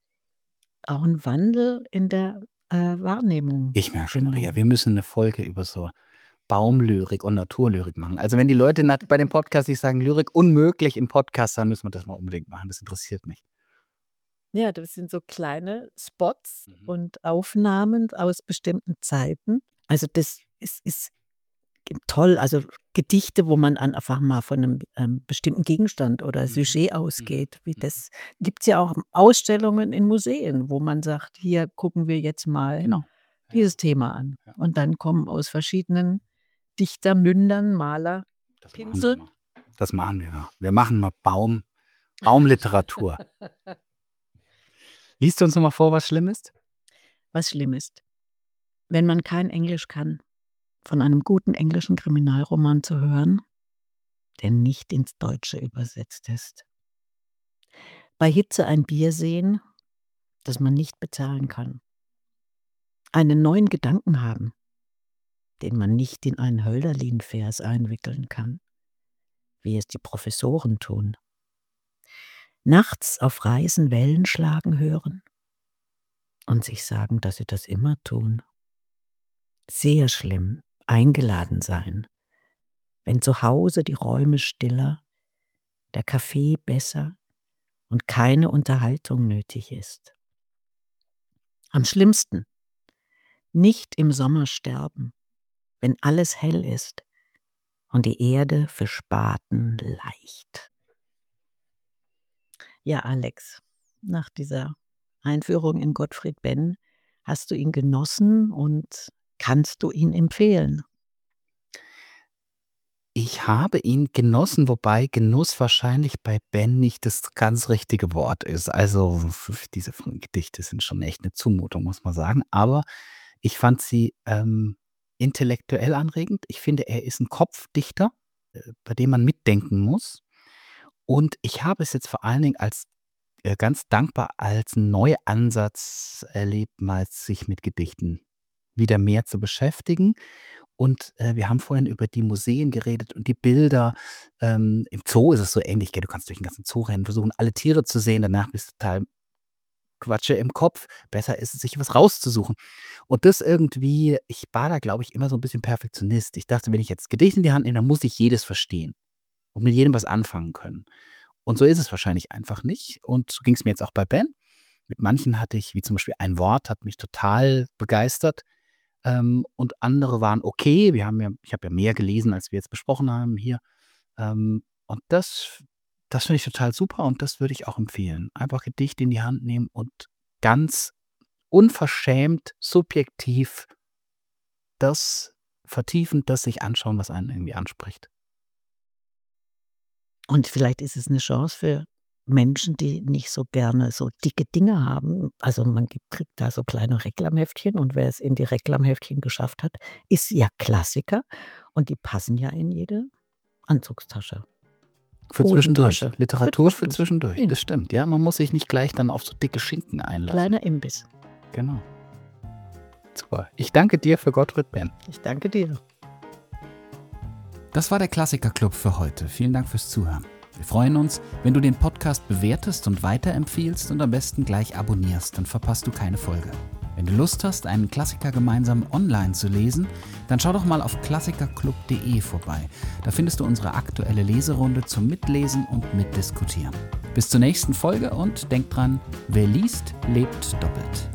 auch einen Wandel in der Wahrnehmung. Ich merke schon, Maria, genommen. wir müssen eine Folge über so Baumlyrik und Naturlyrik machen. Also wenn die Leute bei dem Podcast nicht sagen, Lyrik unmöglich im Podcast, dann müssen wir das mal unbedingt machen. Das interessiert mich. Ja, das sind so kleine Spots Mhm. und Aufnahmen aus bestimmten Zeiten. Also das ist toll. Also Gedichte, wo man einfach mal von einem bestimmten Gegenstand oder Sujet ausgeht. Das gibt es ja auch Ausstellungen in Museen, wo man sagt, hier gucken wir jetzt mal Genau. dieses Thema an. Ja. Und dann kommen aus verschiedenen Dichtermündern, Maler, Das Pinsel. machen wir mal. Das machen wir mal. Wir machen mal Baumliteratur. Liest du uns nochmal vor, was schlimm ist? Was schlimm ist, wenn man kein Englisch kann, von einem guten englischen Kriminalroman zu hören, der nicht ins Deutsche übersetzt ist. Bei Hitze ein Bier sehen, das man nicht bezahlen kann. Einen neuen Gedanken haben, den man nicht in einen Hölderlin-Vers einwickeln kann, wie es die Professoren tun. Nachts auf Reisen Wellen schlagen hören und sich sagen, dass sie das immer tun. Sehr schlimm, eingeladen sein, wenn zu Hause die Räume stiller, der Kaffee besser und keine Unterhaltung nötig ist. Am schlimmsten, nicht im Sommer sterben, wenn alles hell ist und die Erde für Spaten leicht. Ja, Alex, nach dieser Einführung in Gottfried Benn, hast du ihn genossen und kannst du ihn empfehlen? Ich habe ihn genossen, wobei Genuss wahrscheinlich bei Ben nicht das ganz richtige Wort ist. Also diese Gedichte sind schon echt eine Zumutung, muss man sagen. Aber ich fand sie intellektuell anregend. Ich finde, er ist ein Kopfdichter, bei dem man mitdenken muss. Und ich habe es jetzt vor allen Dingen als ganz dankbar als einen Neuansatz erlebt, mal sich mit Gedichten wieder mehr zu beschäftigen. Und wir haben vorhin über die Museen geredet und die Bilder. Im Zoo ist es so ähnlich, gell? Du kannst durch den ganzen Zoo rennen, versuchen, alle Tiere zu sehen. Danach bist du total Quatsche im Kopf. Besser ist es, sich was rauszusuchen. Und das irgendwie, ich war da, glaube ich, immer so ein bisschen Perfektionist. Ich dachte, wenn ich jetzt Gedicht in die Hand nehme, dann muss ich jedes verstehen und mit jedem was anfangen können. Und so ist es wahrscheinlich einfach nicht. Und so ging es mir jetzt auch bei Ben. Mit manchen hatte ich, wie zum Beispiel ein Wort, hat mich total begeistert. Und andere waren okay. Ich habe ja mehr gelesen, als wir jetzt besprochen haben hier. Und das finde ich total super und das würde ich auch empfehlen. Einfach Gedichte in die Hand nehmen und ganz unverschämt, subjektiv das vertiefen, das sich anschauen, was einen irgendwie anspricht. Und vielleicht ist es eine Chance für Menschen, die nicht so gerne so dicke Dinge haben. Also, man kriegt da so kleine Reklamheftchen und wer es in die Reklamheftchen geschafft hat, ist ja Klassiker und die passen ja in jede Anzugstasche. Für zwischendurch. Hosentasche. Literatur Für für zwischendurch. Ja. Das stimmt, ja. Man muss sich nicht gleich dann auf so dicke Schinken einlassen. Kleiner Imbiss. Genau. Super. Ich danke dir für Gottfried Benn. Ich danke dir. Das war der Klassikerclub für heute. Vielen Dank fürs Zuhören. Wir freuen uns, wenn du den Podcast bewertest und weiterempfiehlst und am besten gleich abonnierst, dann verpasst du keine Folge. Wenn du Lust hast, einen Klassiker gemeinsam online zu lesen, dann schau doch mal auf klassikerclub.de vorbei. Da findest du unsere aktuelle Leserunde zum Mitlesen und Mitdiskutieren. Bis zur nächsten Folge und denk dran, wer liest, lebt doppelt.